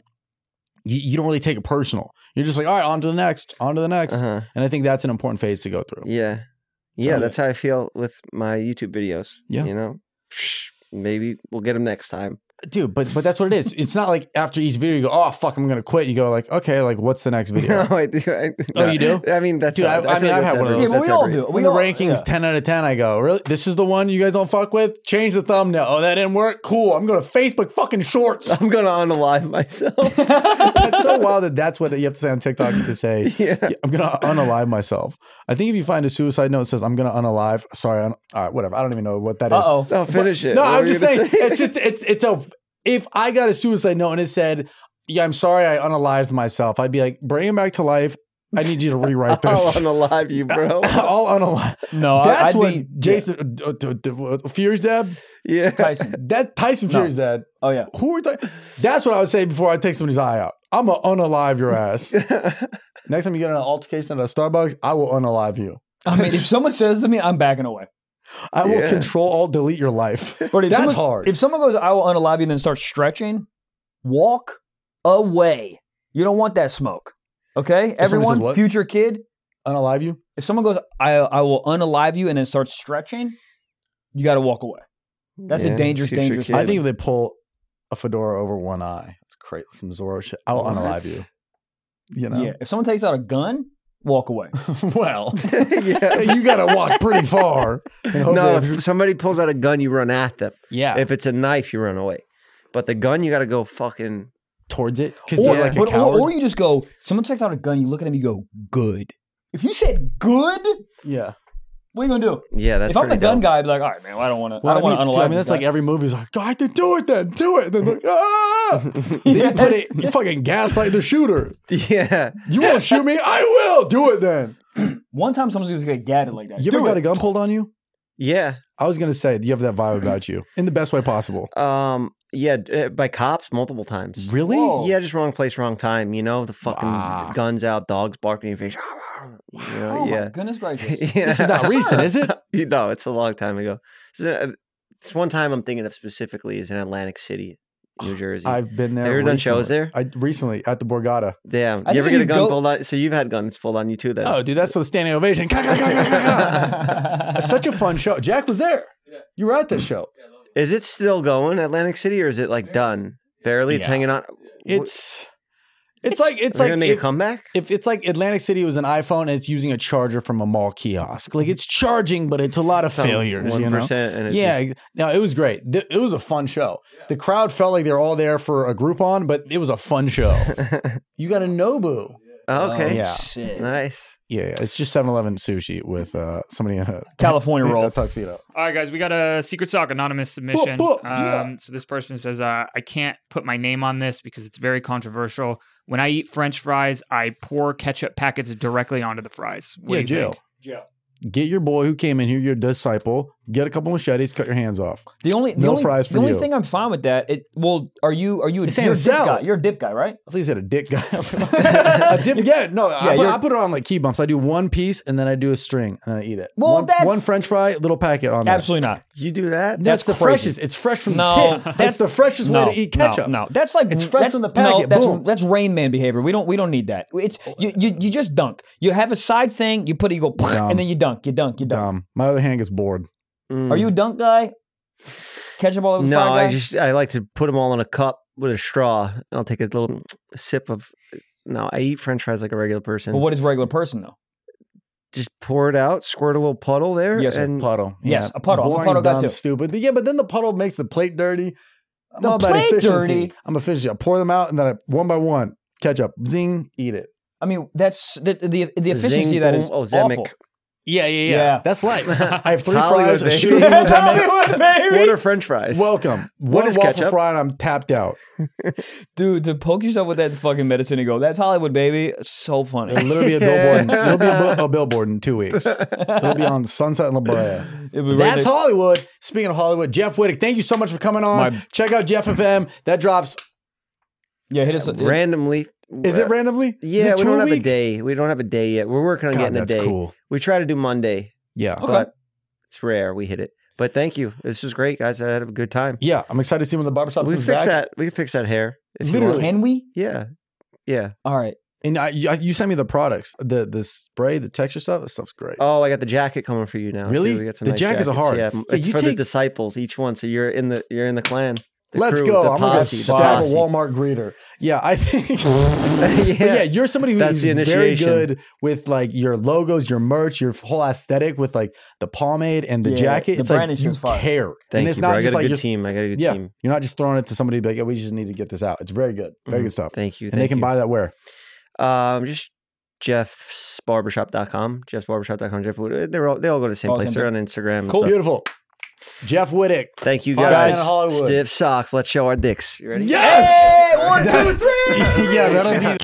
You don't really take it personal. You're just like, all right, on to the next, Uh-huh. and I think that's an important phase to go through. Yeah. Yeah, that's how I feel with my YouTube videos. Yeah. You know? Maybe we'll get them next time. Dude, but that's what it is. It's not like after each video you go, oh fuck, I'm gonna quit. You go like, okay, like what's the next video? No, I do. Oh, you do? I mean, that's. Dude, I feel mean, I've had one of those. Yeah, but we all do. When the rankings 10 out of 10, I go, really? This is the one you guys don't fuck with? Change the thumbnail. Oh, that didn't work? Cool. I'm going to Facebook fucking Shorts. I'm gonna unalive myself. It's so wild that that's what you have to say on TikTok to say, I'm going to unalive myself. I think if you find a suicide note that says, I'm going to unalive, sorry, all right, whatever. I don't even know what that is. No, finish it. No, What I'm were you just gonna saying, say? it's just, it's a, if I got a suicide note and it said, yeah, I'm sorry I unalived myself, I'd be like, bring him back to life. I need you to rewrite I'll this. unalive you, bro. I'll unalive. No, That's I'd what be Jason Fury's dad. Yeah, Tyson. That Tyson No. Fury's dad. Oh yeah. Who are we talking? That's what I would say before I take somebody's eye out. I'm gonna unalive your ass. Next time you get in an altercation at a Starbucks, I will unalive you. I mean, if someone says to me, I'm backing away. I will Yeah. control alt delete your life. But if That's someone, hard. If someone goes, I will unalive you, and then start stretching, walk away. You don't want that smoke. Okay, If someone says everyone, what? future kid. Unalive you? If someone goes, I will unalive you, and then starts stretching, you got to walk away. That's a Yeah, dangerous, future dangerous. kid. I think if they pull a fedora over one eye, it's crazy. Some Zorro shit. I'll What? unalive you. You know? Yeah. If someone takes out a gun, walk away. Well, Yeah. you got to walk pretty far. and hope No, they- if somebody pulls out a gun, you run at them. yeah. If it's a knife, you run away. But the gun, you got to go fucking. Towards it. Because Or, you're like a but- coward. or you just go, someone takes out a gun, you look at him, you go, good. If you said good, yeah. what are you going to do? Yeah, that's If I'm the pretty gun dumb. guy, I'd be like, all right, man, I don't want to Well, unalive I mean, this that's like guy. every movie's like, go ahead, do it then, do it. Then like, ah! Then you put it, you fucking gaslight the shooter. Yeah. You won't shoot me? I will. Do it then. One time someone's going to get gadded like that. You ever Do got it. a gun pulled on you? Yeah. I was gonna say, you have that vibe about you in the best way possible. Yeah, by cops multiple times. Really? Whoa. Yeah, just wrong place, wrong time. You know, the fucking Ah. guns out, dogs barking in your face. You know, Oh, yeah. my goodness gracious. Yeah. This is not recent, is it? No, it's a long time ago. It's one time I'm thinking of specifically is in Atlantic City, New Jersey. I've been there. Have you ever done shows recently. there? I recently at the Borgata. Damn. I You ever think get a you gun go- pulled on? So you've had guns pulled on you too, then? Oh, dude, that's the standing ovation. It's such a fun show. Jack was there. You were at this show. Is it still going, Atlantic City, or is it like done? Barely? It's Yeah. hanging on? It's like Are they gonna make a if, comeback? if it's like Atlantic City was an iPhone and it's using a charger from a mall kiosk. Like it's charging, but it's a lot of failures. 1%, You know? and it's Yeah, just- no, it was great. It was a fun show. The crowd felt like they were all there for a Groupon, but it was a fun show. You got a Nobu. Okay. yeah. Shit. Nice. Yeah, it's just 7-Eleven sushi with somebody in a California roll. a tuxedo. All right, guys, we got a Secret Sock anonymous submission. Yeah. So this person says, I can't put my name on this because it's very controversial. When I eat French fries, I pour ketchup packets directly onto the fries. What do you jail. think? Get your boy who came in here, your disciple. Get a couple machetes, cut your hands off. The only fries for the only you. thing I'm fine with that. Are you a This ain't you're a a dip guy? salad. You're a dip guy, right? I thought you said a dick guy. A dip? Yeah, no. you're- I put it on like key bumps. I do one piece and then I do a string and then I eat it. Well, that's- one French fry, little packet on there. Absolutely not. You do that? That's the crazy. freshest. It's fresh from No, the tin. That's the freshest way to eat ketchup. No, that's like It's fresh that- from the packet. No, Boom. that's Rain Man behavior. We don't need that. It's you just dunk. You have a side thing. You put it. You go Dumb. and then you dunk. You dunk. My other hand gets bored. Are you a dunk guy? Ketchup all over the No, fry guy? I like to put them all in a cup with a straw. And I'll take a little sip of. No, I eat French fries like a regular person. But what is regular person though? Just pour it out, squirt a little puddle there, Yes, sir. and Puddle. Yes, a puddle. I'm a Boring, puddle guy dumb, too. stupid. Yeah, but then the puddle makes the plate dirty. I'm The all about plate efficiency. dirty? I'm efficient. I pour them out and then I, one by one, ketchup, zing, eat it. I mean, that's the efficiency Zing, that boom. is Oh, Zemeck. awful. Yeah. Yeah. That's life. I have 3 Hollywood, fries, a baby. shooting That's Zemeck. Hollywood, baby. What are French fries? Welcome. What One is waffle ketchup? fry and I'm tapped out. Dude, to poke yourself with that fucking medicine and go, that's Hollywood, baby. So funny. It'll literally be a billboard. It'll be a billboard in 2 weeks. It'll be on Sunset and La Brea. It'll be right That's next- Hollywood. Speaking of Hollywood, Jeff Wittick, thank you so much for coming on. My- Check out Jeff FM. That drops. Yeah, hit us. randomly. Is it randomly? Is Yeah, it we 2 don't a have a week? day. We don't have a day yet. We're working on God, getting a that's day. cool. We try to do Monday. Yeah. Okay. But it's rare we hit it. But thank you. This was great, guys. I had a good time. Yeah, I'm excited to see when the barbershop We comes fix back. that. We can fix that hair. If you Literally. want. Can we? Yeah. Yeah. All right. And you sent me the products, the spray, the texture stuff. That stuff's great. Oh, I got the jacket coming for you now. Really? too. We got some The nice jackets are hard. Yeah, Yeah, it's you for the take- disciples, each one. So you're in the clan. The Let's crew, go. the I'm gonna posse, the stab a posse. Walmart greeter. Yeah, I think. But yeah, you're somebody who's That's the very initiation. good with like your logos, your merch, your whole aesthetic with like the pomade and the Yeah, jacket. the It's like branding you shit's fire. care. Thank and it's you, not bro. I just got a like good team. You're not just throwing it to somebody like, yeah, we just need to get this out. It's very good. Very good stuff. Thank you. And they can buy that where? Just jeffsbarbershop.com. Jeffsbarbershop.com. Jeff Wood. They all go to the same All place. same They're on Instagram. and Cool. stuff. Beautiful. Jeff Wittick. Thank you Guys guys. in Hollywood. Stiff socks. Let's show our dicks. You ready? Yes! Hey, 1, 2, 3. Yeah, that'll be.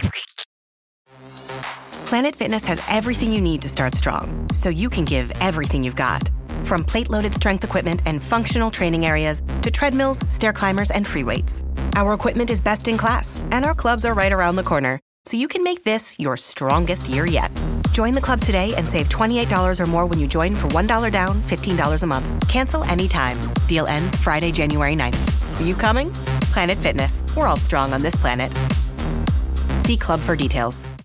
Planet Fitness has everything you need to start strong, so you can give everything you've got. From plate-loaded strength equipment and functional training areas to treadmills, stair climbers, and free weights. Our equipment is best in class, and our clubs are right around the corner, so you can make this your strongest year yet. Join the club today and save $28 or more when you join for $1 down, $15 a month. Cancel anytime. Deal ends Friday, January 9th. Are you coming? Planet Fitness. We're all strong on this planet. See club for details.